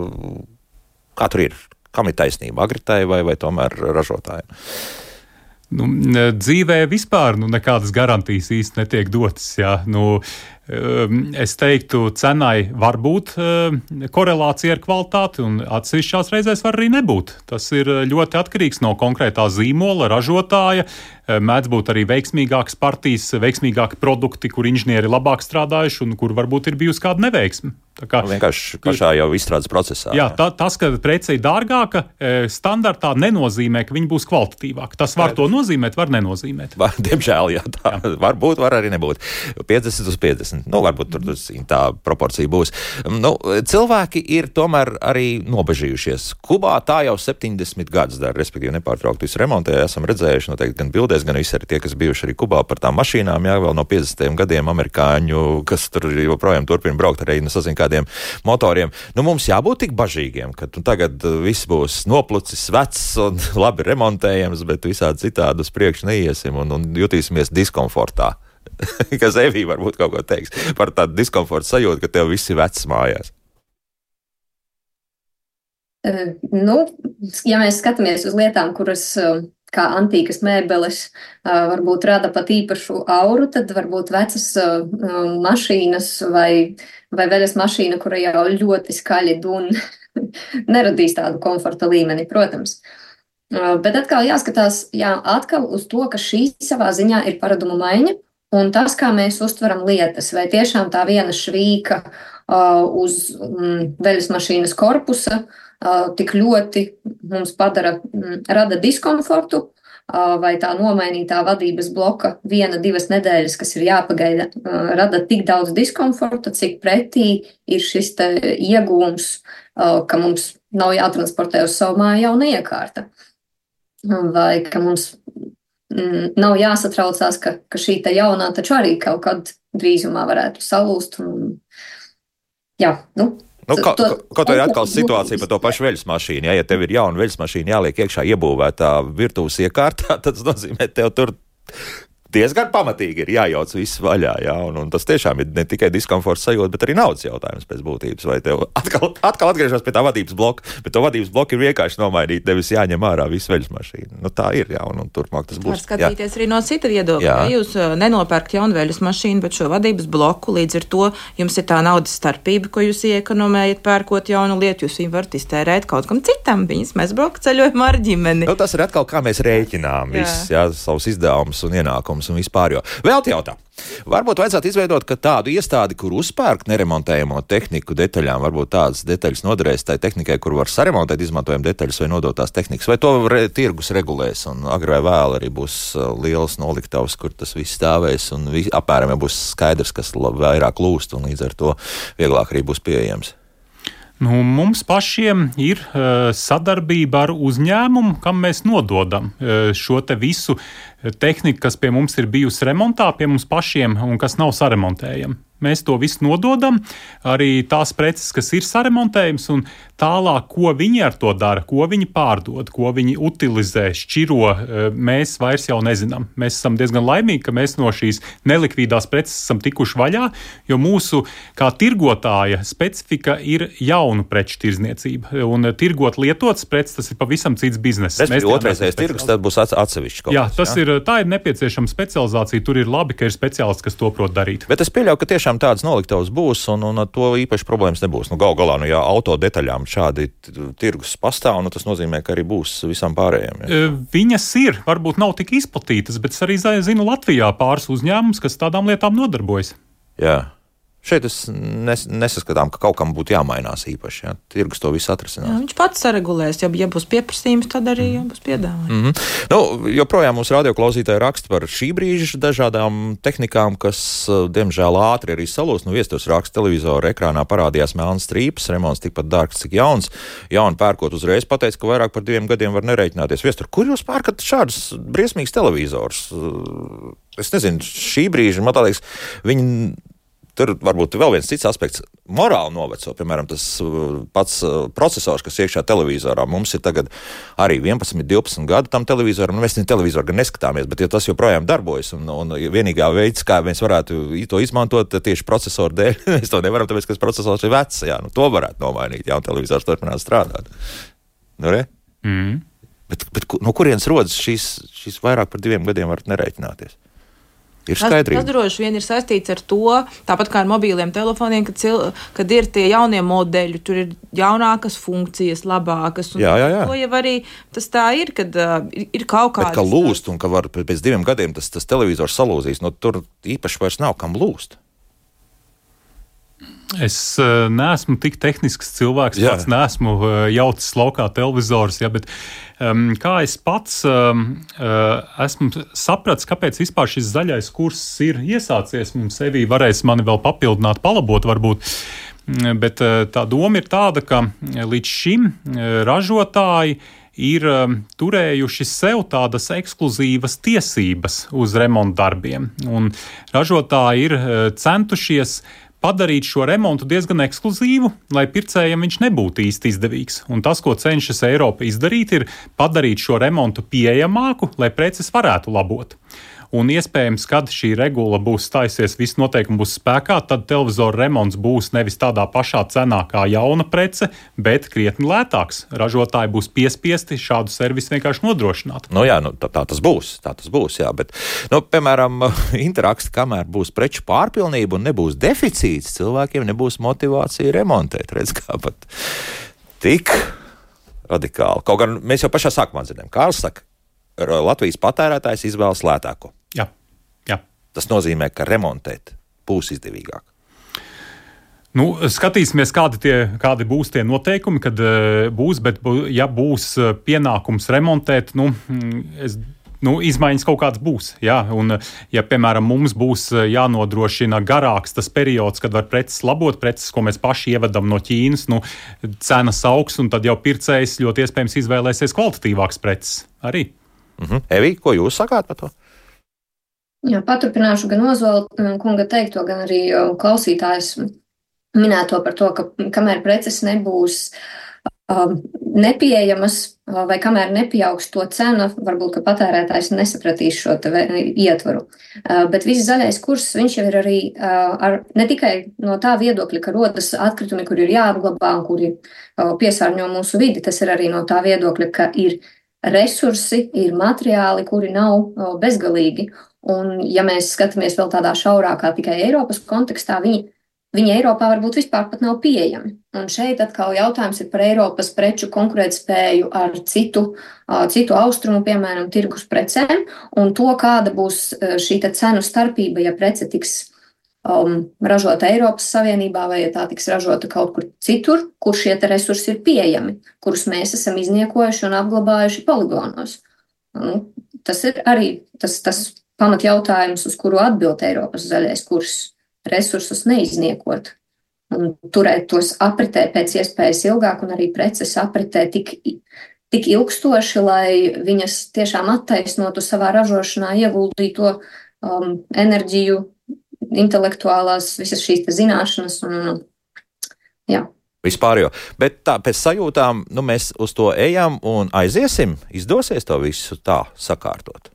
S1: Kā tur ir? Kam ir taisnība? Agritai vai, vai tomēr ražotājiem?
S4: Nu, dzīvē vispār nu, nekādas garantijas īsti netiek dotas. Jā. Nu, es teiktu, cenai var būt korelācija ar kvalitāti, un atsevišķās reizēs var arī nebūt. Tas ir ļoti atkarīgs no konkrētā zīmola, ražotāja. Mēdz būt arī veiksmīgākas partijas, veiksmīgāki produkti, kur inženieri labāk strādājuši un kur varbūt ir bijusi kāda neveiksme. Tā kā,
S1: vienkārši pašā jau izstrādes procesā.
S4: Jā, tā, tas, ka prece ir dārgāka, standartā nenozīmē, ka viņa būs kvalitatīvāka. Tas var to nozīmēt, var nenozīmēt.
S1: Var, diemžēl, jā, tā jā. Var būt, var arī nebūt. piecdesmit uz piecdesmit. Nu, varbūt tur tā proporcija būs. Nu, cilvēki ir tomēr arī nobežījušies. Kubā tā jau septiņdesmit gadus dara, respektīvi nepārtraukti visu remontē. Esam redzējuši noteikti gan bildēs, gan visi arī tie, kas bijuši arī Kubā par tām mašīnām, jā, vēl no piecdesmitiem gadiem amerikāņu, kas tur joprojām turpina braukt arī, nu, sazin kādiem motoriem. Nu, mums jābūt tik bažīgiem, ka nu, tagad viss būs noplucis, vecs un labi remontējams, bet visādi citādi uz priekšu neiesim un, un jutīsimies diskomfortā. Kas Evī varbūt kaut ko teiks par tādu diskomfortu sajūtu, ka tev viss ir vecs mājās.
S3: Uh, nu, ja mēs skatāmies uz lietām, kuras uh, kā antīkas mēbeles varbūt rada pat īpašu auru, tad varbūt vecas mašīnas vai, vai veļas mašīna, kura jau ļoti skaļi dun, neradīs tādu komforta līmeni, protams. Bet atkal jāskatās jā, atkal uz to, ka šī savā ziņā ir paradumu maiņa, un tas, kā mēs uztveram lietas, vai tiešām tā viena švīka uh, uz mm, veļas mašīnas korpusa uh, tik ļoti mums padara, mm, rada diskomfortu, uh, vai tā nomainītā vadības bloka viena, divas nedēļas, kas ir jāpagaida, uh, rada tik daudz diskomforta, cik pretī ir šis te iegūms, uh, ka mums nav jātransportē uz savu māju jauna iekārta, vai ka mums nav jāsatraucās, ka, ka šī te jaunā taču arī kaut kad drīzumā varētu salūst. Un, jā, nu.
S1: Nu, kaut kā ir atkal situācija par to pašu veļas mašīnu. Ja, ja tev ir jauna veļas mašīna jāliek iekšā iebūvētā virtuves iekārtā, tad tas nozīmē, tev tur diezgan pamatīgi ir jājauc viss vaļā, jā, un, un tas tiešām ir ne tikai diskomforts sajūta, bet arī naudas jautājums pēc būtības, vai tev atkal, atkal atgriežos pie tā vadības bloka, bet to vadības bloku ir vienkārši nomainīt, nevis jāņem ārā visu veļas mašīnu. Nu tā ir, jā, un, un turpmāk tas būs.
S2: Var skatīties jā. Arī no cita viedokļa, ja jūs nenopērkat jaunu veļas mašīnu, bet šo vadības bloku, līdz ar to jums ir tā naudas starpība, ko jūs iekonomējat pērkot jaunu lietu, jūs viņu varat iztērēt kaut kam citam, viņas mēs braukt ceļojumā ar ģimeni.
S1: Nu, tas ir atkal, kā mēs rēķinām viss, jā, savus izdevumus un ienākumus un vispār jau. Vēl te jautā. Varbūt vajadzētu izveidot tādu iestādi, kur uzpērkt neremontējamo tehniku detaļām, varbūt tādas detaļas noderēs tai tehnikai, kur var saremontēt izmantojam detaļas vai nodot tās tehnikas, vai to re, tirgus regulēs, un agrāk vai vēl arī būs liels noliktavs, kur tas viss stāvēs, un vi, apmēram jau būs skaidrs, kas vairāk lūst, un līdz ar to vieglāk arī būs pieejams.
S4: Nu, mums pašiem ir uh, sadarbība ar uzņēmumu, kam mēs nododam uh, šo te visu tehniku, kas pie mums ir bijusi remontā, pie mums pašiem un kas nav saremontējama. Mēs to visu nododam, arī tās preces, kas ir saremontējums, un tālāk, ko viņi ar to dara, ko viņi pārdod, ko viņi utilizē, šķiro, mēs vairs jau nezinām. Mēs esam diezgan laimīgi, ka mēs no šīs nelikvīdās preces esam tikuši vaļā, jo mūsu kā tirgotāja specifika ir jaunu preču tirzniecība. Un tirgot lietotas preces, tas ir pavisam cits bizness.
S1: Tas ir otrreizējais tirgus, tad būs atsevišķi kaut
S4: jā, kas. Tas jā, ir, tā ir nepieciešama specializācija, tur ir labi, ka ir speciālisti, kas to prot darīt.
S1: Bet es pieļauju, ka tiešām tādas noliktavas būs, un, un to īpaši problēmas nebūs. Nu, gal galā, nu, ja auto detaļām šādi tirgus pastāv, nu, tas nozīmē, ka arī būs visam pārējiem. Ja?
S4: Viņas ir, varbūt nav tik izplatītas, bet es arī zinu Latvijā pāris uzņēmums, kas tādām lietām nodarbojas.
S1: Jā. Šeit es nes, nesaskatām, ka kaut kam būtu jāmainās īpaši. Ja? Tirgus to visu atrisinās.
S2: Jā, viņš pats saregulēs. Ja, ja būs pieprasījums, tad arī mm. būs piedāvājums.
S1: Mm-hmm. Nu, joprojām mums radioklausītāji raksta par šī brīža dažādām tehnikām, kas, diemžēl, ātri arī salūst. Nu, viestos raksta televizoru ekrānā parādījās melnas strīpas, remonts tikpat dārgs, cik jauns. Jauni pērkot uzreiz pateica, ka vairāk par diviem gadiem var nereiķināties. Viestur, kur jūs pērkat šādus briesmīgus televizors? Es nezinu, šī brīža, man tā liekas, viņi... Tur varbūt vēl viens cits aspekts - morāli noveco. Piemēram, tas pats procesors, kas iekšā televizorā. Mums ir tagad arī vienpadsmit, divpadsmit gadu tam televizoram. Nu, mēs ne televizoru gan neskatāmies, bet ja tas joprojām darbojas, un, un vienīgā veids, kā mēs varētu to izmantot tieši procesoru dēļ, mēs to nevaram, tāpēc, ka tas procesors ir vecs. Jā, nu, to varētu nomainīt, ja un televizors turpinās strādāt. Nu, re?
S4: Mm.
S1: Bet, bet no kurienes rodas šīs, šīs vairāk par diviem gadiem varat nereiķināties? Ir skaidrība.
S2: Tas, tas droši vien ir saistīts ar to, tāpat kā ar mobīliem telefoniem, kad, cil, kad ir tie jaunie modeļi, tur ir jaunākas funkcijas, labākas. Un
S1: jā, jā, jā.
S2: To jau arī tas tā ir, kad uh, ir, ir kaut kādas.
S1: Bet ka lūst un ka var pēc diviem gadiem tas, tas televizors salūzīs, nu tur īpaši vairs nav kam lūst.
S4: Es uh, neesmu tik tehnisks cilvēks, jā. Pats neesmu uh, jaucis laukā televizors, ja, bet um, kā es pats um, uh, esmu sapratis, kāpēc vispār šis zaļais kurs ir iesācies, mums Evī varēs mani vēl papildināt, palabot varbūt, bet uh, tā doma ir tāda, ka līdz šim uh, ražotāji ir um, turējuši sev tādas ekskluzīvas tiesības uz remontdarbiem, un ražotāji ir uh, centušies padarīt šo remontu diezgan ekskluzīvu, lai pircējiem viņš nebūtu īsti izdevīgs. Un tas, ko cenšas Eiropa izdarīt, ir padarīt šo remontu pieejamāku, lai preces varētu labot. un iespējams, kad šī regula būs stājusies, viss noteikumi būs spēkā, tad televizoru remonts būs nevis tādā pašā cenā kā jauna prece, bet krietni lētāks. Ražotāji būs piespiesti šādu servisu vienkārši nodrošināt.
S1: Nu jā, nu, tā, tā tas būs, tā tas būs, jā, bet, nu, piemēram, Interaksti, kamēr būs preču pārpilnība un nebūs deficīts, cilvēkiem nebūs motivācija remontēt, redz, kā pat tik radikāli. Kaut gan mēs jau pašā sākumā dzirdējām, Kārlis saka, Latvijas patērētājs izvēlas lētāko.
S4: Jā, jā.
S1: Tas nozīmē, ka remontēt būs izdevīgāk.
S4: Nu, skatīsimies, kādi, tie, kādi būs tie noteikumi, kad uh, būs, bet ja būs pienākums remontēt, nu, es, nu, izmaiņas kaut kādas būs. Jā, un, ja, piemēram, mums būs jānodrošina garāks tas periods, kad var preces labot, preces, ko mēs paši ievedam no Ķīnas, nu, cenas augs, un tad jau pircējs ļoti iespējams izvēlēsies kvalitatīvāks preces arī.
S1: Mhm. Evī, ko jūs sakāt par to?
S3: Jā, paturpināšu gan Ozola kunga teikto, gan arī klausītājs minēto par to, ka kamēr preces nebūs um, nepieejamas vai kamēr nepieaugs to cena, varbūt, ka patērētājs nesapratīs šo te ietvaru. Uh, bet viss zaļais kurs, viņš jau ir arī uh, ar, ne tikai no tā viedokļa, ka rodas atkritumi, kur ir jāapglabā un kuri uh, piesārņo mūsu vidi, tas ir arī no tā viedokļa, ka ir resursi, ir materiāli, kuri nav o, bezgalīgi. Un, ja mēs skatāmies vēl tādā šaurākā tikai Eiropas kontekstā, viņi, viņi Eiropā varbūt vispār pat nav pieejami. Un šeit atkal jautājums ir par Eiropas preču konkurētspēju ar citu, uh, citu austrumu, piemēram, tirgus precēm, un to, kāda būs uh, šī cenu starpība, ja prece tiks Um, ražota Eiropas Savienībā vai ja tā tiks ražota kaut kur citur, kur šie te resursi ir pieejami, kurus mēs esam izniekojuši un apglabājuši poligonos. Nu, tas ir arī tas, tas pamatjautājums, uz kuru atbild Eiropas zaļais kurs - resursus neizniekot un turēt tos apritē pēc iespējas ilgāk un arī preces apritē tik, tik ilgstoši, lai viņas tiešām attaisnotu savā ražošanā ieguldīto um, enerģiju, intelektuālās, visas šīs zināšanas un, jā.
S1: Vispār jau. Bet tā, pēc sajūtām, nu, mēs uz to ejam un aiziesim, izdosies to visu tā sakārtot?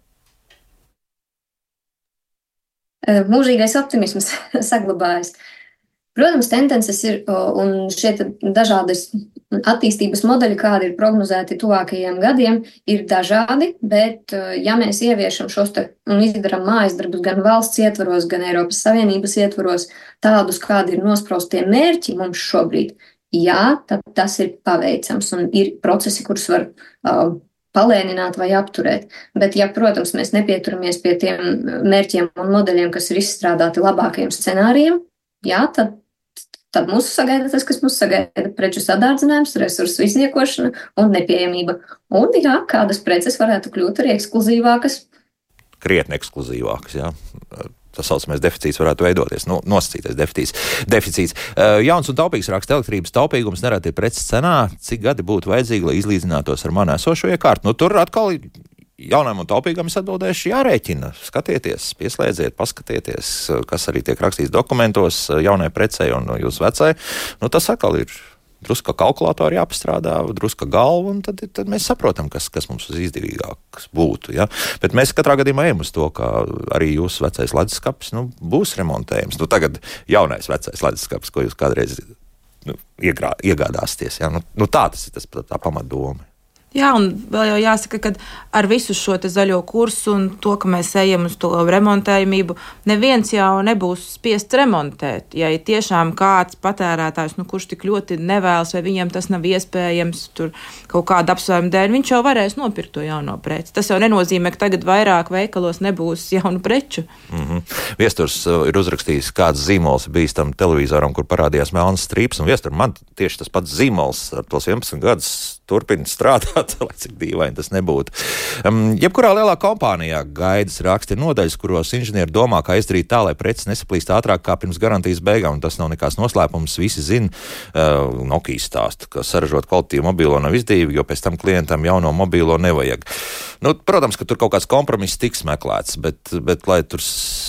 S3: Mūžīgais optimisms saglabājas. Protams, tendences ir un šie dažādas attīstības modeļi, kādi ir prognozēti tuvākajiem gadiem, ir dažādi, bet ja mēs ieviešam šos te un izdaram mājas darbus gan valsts ietvaros, gan Eiropas Savienības ietvaros, tādus, kādi ir nospraustie mērķi mums šobrīd, jā, tad tas ir paveicams un ir procesi, kurus var uh, palēnināt vai apturēt. Bet, ja, protams, mēs nepieturamies pie tiem mērķiem un modeļiem, kas ir izstrādāti labākajiem scenārijiem, jā, tad Tad mūsu sagaida tas, kas mūsu sagaida preču sadārdzinājums, resursu izniekošana un nepieejamība. Un, jā, kādas preces varētu kļūt arī ekskluzīvākas.
S1: Krietni ekskluzīvākas, jā. Tas saucamais deficīts varētu veidoties, nu, nosacītais deficīts. deficīts. Uh, jauns un taupīgs raksta elektrības taupīgums nereti ir preces cenā. Cik gadi būtu vajadzīgi, lai izlīdzinātos ar manu esošo iekārtu? Nu, tur atkal jaunam un taupīgam es atbildēšu jārēķina. Skatieties, pieslēdziet, paskatieties, kas arī tiek rakstīts dokumentos jaunai precei un jūsu vecai. Nu, tas atkal ir druska kalkulātori jāpastrādā, druska galva, un tad, tad mēs saprotam, kas, kas mums izdevīgāks būtu. Ja? Bet mēs katrā gadījumā ejam uz to, ka arī jūsu vecais leduskapis nu, būs remontējams. Nu, tagad jaunais vecais leduskapis, ko jūs kādreiz nu, iegrā, iegādāsieties. Ja? Nu, nu, tā tas ir tas, tā pamatdoma.
S2: Jā, un vēl jau jāsaka, ka ar visu šo zaļo kursu un to, ka mēs ejam uz to remontējumību, neviens jau nebūs spiests remontēt. Ja ir tiešām kāds patērētājs, nu, kurš tik ļoti nevēlas, vai viņam tas nav iespējams, tur kaut kāda apsvēruma dēļ, viņš jau varēs nopirkt to jauno preci. Tas jau nenozīmē, ka tagad vairāk veikalos nebūs jaunu preču.
S1: Mm-hmm. Viesturs ir uzrakstījis, kāds zīmols bijis tam televizoram, kur parādījās melnas strīps, un viestur man tieši tas pats zīmols ar tos vienpadsmit gadus turpina strādāt, lai cik dīvaini tas nebūtu. Um, jebkurā lielā kompānijā gaidas raksti ir nodaļas, kuros inženieri domā, kā izdarīt tā, lai preces nesaplīst ātrāk kā pirms garantijas beigām. Tas nav nekāds noslēpums. Visi zina uh, Nokia stāstu, ka saražot kvalitīvu mobilo nav izdevīgi, jo pēc tam klientam jauno mobilo nevajag. Nu, protams, ka tur kaut kāds kompromiss tiks meklēts, bet, bet lai tur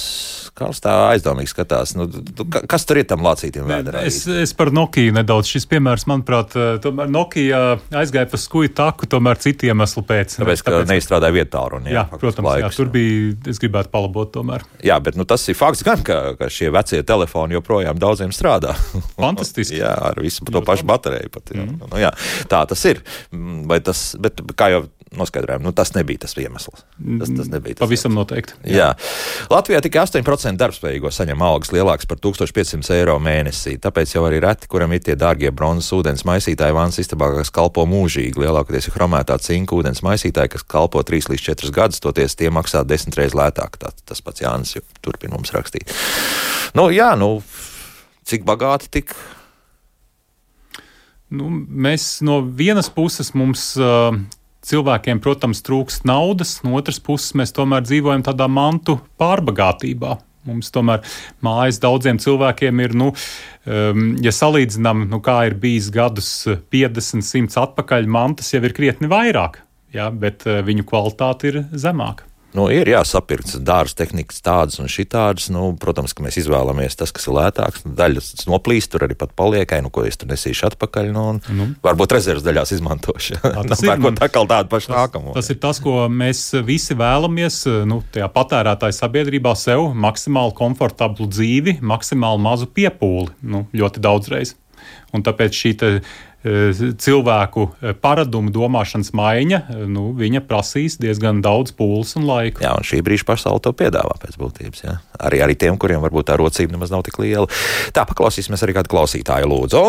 S1: Karls tā aizdomīgi skatās. Nu, tu, kas tur ir tam lācītiem vēderā?
S4: Es, es par Nokia nedaudz. Šis piemērs, manuprāt, tomēr Nokia aizgāja pa skuju taku, tomēr citu iemeslu pēc.
S1: Tāpēc, ka Tāpēc, neizstrādāja vietālu.
S4: Jā, jā protams, jā, tur bija, es gribētu palabot tomēr.
S1: Jā, bet nu, tas ir fakts gan, ka, ka šie vecie telefoni joprojām daudziem strādā.
S4: Fantastiski.
S1: Jā, ar visu to pašu bateriju pat. Jā. Mm. Nu, jā, tā tas ir. Vai tas, bet kā jau noskaidrojām, nu, tas nebija tas iemesls. Tas, tas nebija tas
S4: Pavisam
S1: iemesls.
S4: Noteikti.
S1: Jā. Jā. Latvijā tikai astoņi procenti darbspējīgo saņem algas lielākas par tūkstoš piecsimt eiro mēnesī. Tāpēc jau arī reti, kuram ir tie dārgie bronzas ūdens maisītāji vānas istabā, kas kalpo mūžīgi. Lielākoties ir chromētā cinka ūdens maisītāji, kas kalpo trīs līdz četras gadus, toties tie maksā desmit reizes lētāk. Tā, tas pats Jānis turpina mums rakstīt. Nu, jā, nu, cik bagāti tik...
S4: Nu, mēs no vienas puses mums... Uh, Cilvēkiem, protams, trūkst naudas, no otras puses mēs tomēr dzīvojam tādā mantu pārbagātībā. Mums tomēr mājas daudziem cilvēkiem ir, nu, um, ja salīdzinām, nu, kā ir bijis gadus piecdesmit, simts atpakaļ, mantas jau ir krietni vairāk, jā, bet uh, viņu kvalitāte ir zemāka.
S1: Nu, ir jāsapirkt dārza tehnikas tādas un šitādas. Nu, protams, ka mēs izvēlamies tas, kas ir lētāks. Daļas noplīst, tur arī pat paliek, nu, ko es tur nesīšu atpakaļ. Nu, nu. Varbūt rezerves daļās izmantošu. Jā, tas ir man, tā kā tādu pašu nākamo.
S4: Tas ir tas, ko mēs visi vēlamies, nu, tajā patērētāju sabiedrībā sev maksimāli komfortablu dzīvi, maksimāli mazu piepūli, nu, ļoti daudzreiz. Un tāpēc šī te cilvēku paradumu domāšanas maiņa, nu, viņa prasīs diezgan daudz pūles un laika.
S1: Jā, un šī brīža pasaule to piedāvā pēc būtības. Jā. Arī, arī tiem, kuriem varbūt tā rocība nemaz nav tik liela. Tā, paklausīsimies arī kādu klausītāju, lūdzu.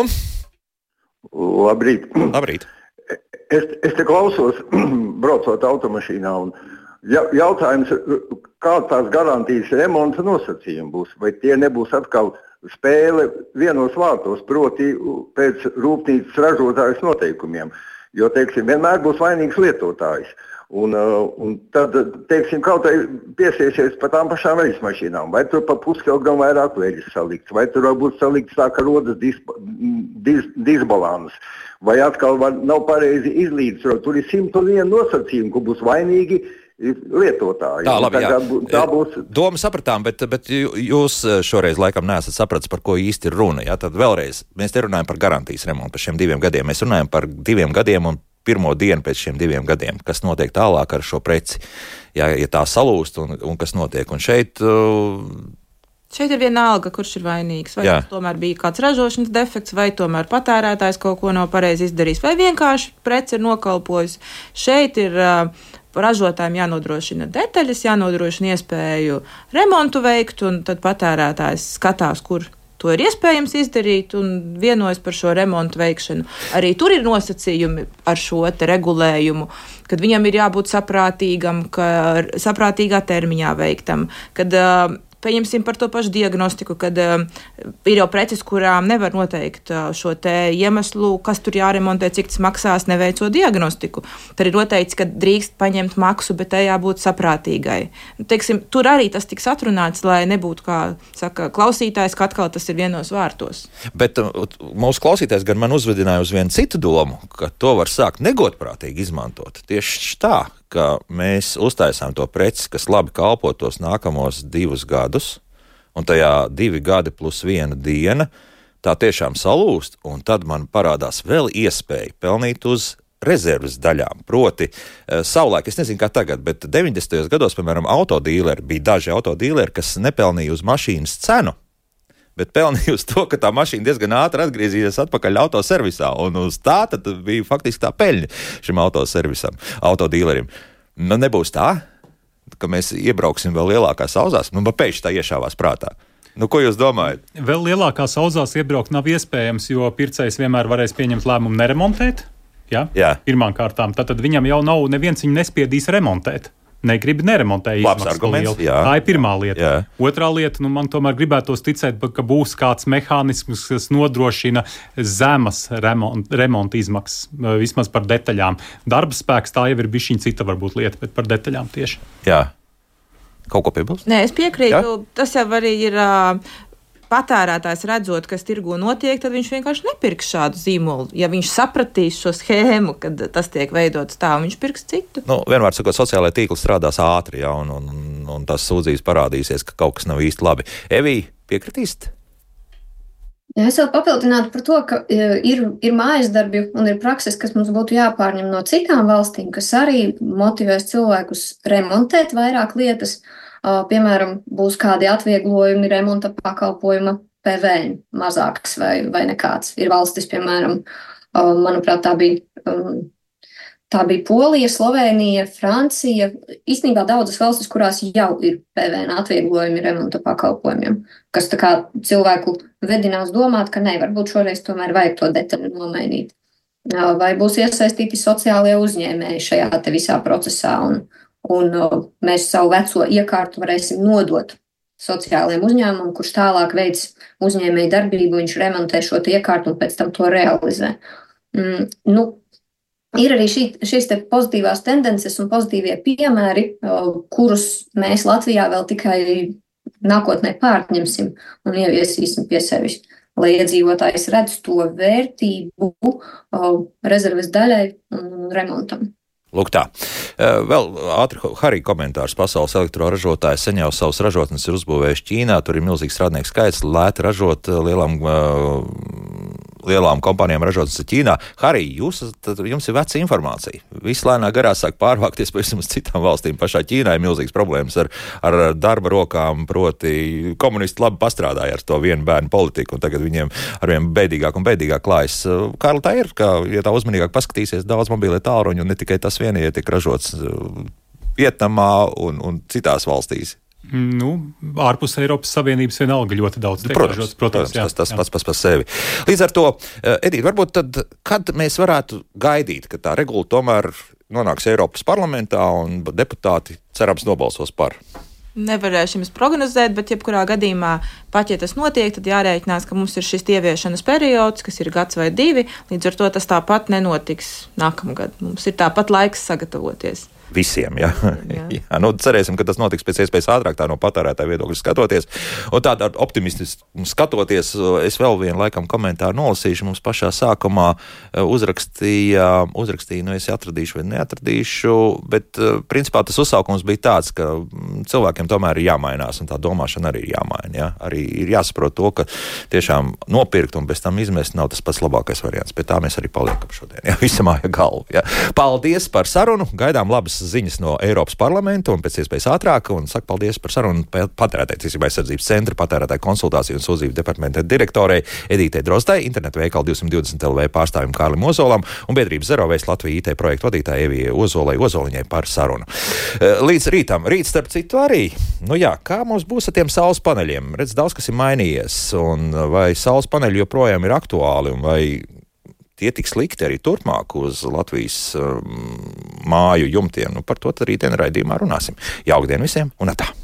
S6: Labrīt.
S1: Labrīt.
S6: Es, es te klausos, braucot automašīnā, un jautājums, kāda tās garantijas remonta nosacījumi būs, vai tie nebūs atkal spēle vienos vārtos, proti pēc rūpnīcas ražotājas noteikumiem, jo, teiksim, vienmēr būs vainīgs lietotājs. Un, un tad, teiksim, kaut vai piesiesies par tām pašām veļas mašīnām, vai tur pa puskilogramu vairāk veļas salikts, vai tur varbūt salikts tā, ka rodas dis, dis, disbalans, vai atkal var, nav pareizi izlīdzsvarot. Tur ir simt un viena nosacījumi, kur būs vainīgi lietotāji.
S1: Tā, labi, jā.
S6: Tā būs...
S1: Doma sapratām, bet, bet jūs šoreiz laikam neesat sapratis, par ko īsti ir runa. Jā? Tad vēlreiz, mēs te runājam par garantijas remontu par šiem diviem gadiem. Mēs runājam par diviem gadiem un pirmo dienu pēc šiem diviem gadiem. Kas notiek tālāk ar šo preci? Jā, ja tā salūst un, un kas notiek? Un šeit... Uh...
S2: Šeit ir vienalga, kurš ir vainīgs. Vai tas tomēr bija kāds ražošanas defekts, vai tomēr patērētājs kaut ko nav pareizi izdarījis, vai vienkārši preci ir nokalpojusi. Šeit ir... Uh, Ražotājiem jānodrošina detaļas, jānodrošina iespēju remontu veikt, un tad patērētājs skatās, kur to ir iespējams izdarīt, un vienojas par šo remontu veikšanu. Arī tur ir nosacījumi ar šo te regulējumu, kad viņam ir jābūt saprātīgam, ka saprātīgā termiņā veiktam, kad uh, pieņemsim par to pašu diagnostiku, kad uh, ir jau preces, kurām nevar noteikt uh, šo te iemeslu, kas tur jāremontē, cik tas maksās, neveicot diagnostiku. Tad ir noteikts, ka drīkst paņemt maksu, bet tai jābūt saprātīgai. Teiksim, tur arī tas tiks atrunāts, lai nebūtu, kā saka klausītājs, ka atkal tas ir vienos vārtos.
S1: Bet uh, mūsu klausītājs gan man uzvedināja uz vienu citu domu, ka to var sākt negodprātīgi izmantot. Tieši tā, ka mēs uztaisām to preci, kas labi kalpo tos nākamos divus gadus, un tajā divi gadi plus viena diena, tā tiešām salūst, un tad man parādās vēl iespēja pelnīt uz rezerves daļām. Proti, savulaik, es nezinu kā tagad, bet deviņdesmitajos gados, piemēram, autodīleri, bija daži autodīleri, kas nepelnīja uz mašīnas cenu, bet pelnīja uz to, ka tā mašīna diezgan ātri atgriezīsies atpakaļ autoservisā, un uz tā tad bija faktiski tā peļņa šim autoservisam, autodīlerim. Nu, nebūs tā, ka mēs iebrauksim vēl lielākās auzās, nu, man pēkšņi tā iešāvās prātā. Nu, ko jūs domājat?
S4: Vēl lielākās auzās iebraukt nav iespējams, jo pircējs vienmēr varēs pieņemt lēmumu neremontēt, ja? Jā. Pirmām kārtām, tad viņam jau nav, neviens viņu nespiedīs remontēt. Negrib neremontēt izmaksas. Tā ir pirmā lieta. Jā. Otrā lieta, nu, man tomēr gribētos ticēt, ka būs kāds mehānisms, kas nodrošina zemas remonta remont izmaksas, vismaz par detaļām. Darba spēks tā jau ir bišķiņ cita varbūt lieta, bet par detaļām tieši.
S1: Jā. Kaut ko piebilst?
S2: Nē, es piekrītu. Jā? Tas jau arī ir... Uh, patērētājs redzot, kas tirgu notiek, tad viņš vienkārši nepirks šādu zīmolu. Ja viņš sapratīs šo schēmu, kad tas tiek veidots tā, viņš pirks citu.
S1: Nu, vienmēr sakot, sociālajā tīkli strādās ātri, ja, un, un un, un tās sūdzības parādīsies, ka kaut kas nav īsti labi. Evī, piekritīst?
S3: Jā, es vēl papildinātu par to, ka ir, ir mājas darbi un ir prakses, kas mums būtu jāpārņem no citām valstīm, kas arī motivēs cilvēkus remontēt vairāk lietas. Piemēram, būs kādi atvieglojumi remonta pakalpojuma P V N mazāks vai, vai nekāds. Ir valstis, piemēram, manuprāt, tā bija, tā bija Polija, Slovēnija, Francija. Īstenībā daudzas valstis, kurās jau ir P V N atvieglojumi remonta pakalpojumiem, kas tā kā cilvēku vedinās domāt, ka ne, varbūt šoreiz tomēr vajag to detaļu nomainīt. Vai būs iesaistīti sociālie uzņēmēji šajā te visā procesā, un, un mēs savu veco iekārtu varēsim nodot sociālajiem uzņēmumam, kurš tālāk veids uzņēmēju darbību, viņš remontē šo iekārtu un pēc tam to realizē. Mm, nu, ir arī šī, šīs te pozitīvās tendences un pozitīvie piemēri, kurus mēs Latvijā vēl tikai nākotnē pārņemsim un ieviesīsim pie sevis, lai iedzīvotājs redz to vērtību rezerves daļai un remontam.
S1: Lūk tā. Vēl ātri Harija komentārs. Pasaules elektroražotāji sen jau savus ražotnes ir uzbūvējuši Ķīnā. Tur ir milzīgs strādnieku skaits, lēti ražot lielām, lielām kompānijām ražotnes Ķīnā. Harija, jūs, jums ir veca informācija. Viss lēnā garā sāk pārvākties pavisam uz citām valstīm. Pašā Ķīnā ir milzīgs problēmas ar, ar darba rokām, proti komunisti labi pastrādāja ar to vienu bērnu politiku, un tagad viņiem arvien bēdīgāk un bēdīgāk klājas. Kārli, tā ir, ka, ja tā uzmanīgāk paskatīsies, daudz mobilie tālruņi, un ne tikai tas vienīgi tiek ražots Vietnamā un, un citās valstīs.
S4: Nu, ārpus Eiropas Savienības vienalga ļoti daudz tiek
S1: protams,
S4: ražots. Protams,
S1: protams
S4: jā,
S1: tas, tas
S4: jā.
S1: pats pats par sevi. Līdz ar to, Edita, varbūt tad, kad mēs varētu gaidīt, ka tā regula tomēr nonāks Eiropas parlamentā un deputāti cerams nobalsos par?
S2: Nevarēšu jums prognozēt, bet jebkurā gadījumā, pat ja tas notiek, tad jārēķinās, ka mums ir šis ieviešanas periods, kas ir gads vai divi, līdz ar to tas tāpat nenotiks nākamgad. Mums ir tāpat laiks sagatavoties.
S1: Visiem, jā.
S2: jā.
S1: jā nu, cerēsim, ka tas notiks pēc iespējas ātrāk, tā no patērētāja viedokļa skatoties. Un tādā optimistiski skatoties, es vēl vienu laikam komentāru nolasīšu. Mums pašā sākumā uzrakstīja, uzrakstīja, nu es atradīšu vai neatradīšu, bet principā tas uzsaukums bija tāds, ka cilvēkiem tomēr ir jāmainās, un tā domāšana arī ir jāmaina. Jā. Arī ir jāsaprot to, ka tiešām nopirkt un bez tam izmest nav tas pats labākais variants. Pie tā mēs arī paliekam šodien. Jā, visa māja galva. Jā. Paldies par sarunu, gaidām labas ziņas no Eiropas parlamenta un pēc iespējas ātrāk, un saku paldies par sarunu patērētāju tiesību aizsardzības centra, patērētāju konsultāciju un sūdzību departamenta direktorei Edītei Drozdai, internetu veikalu divsimt divdesmit L V pārstāvim Kārlim Ozolam un biedrības Zero Waste Latvija I T projektu vadītāja Evijai Ozolai Ozoliņai par sarunu. Līdz rītam, rīt starp citu arī, nu jā, kā mums būs ar tiem saules paneļiem? Redz, daudz kas ir mainījies, un vai saules paneļi joprojām ir aktuāli, un vai tie tiks likti arī turpmāk uz Latvijas um, māju jumtiem. Nu, par to tad rītdien raidījumā runāsim. Jauktdien visiem un atā!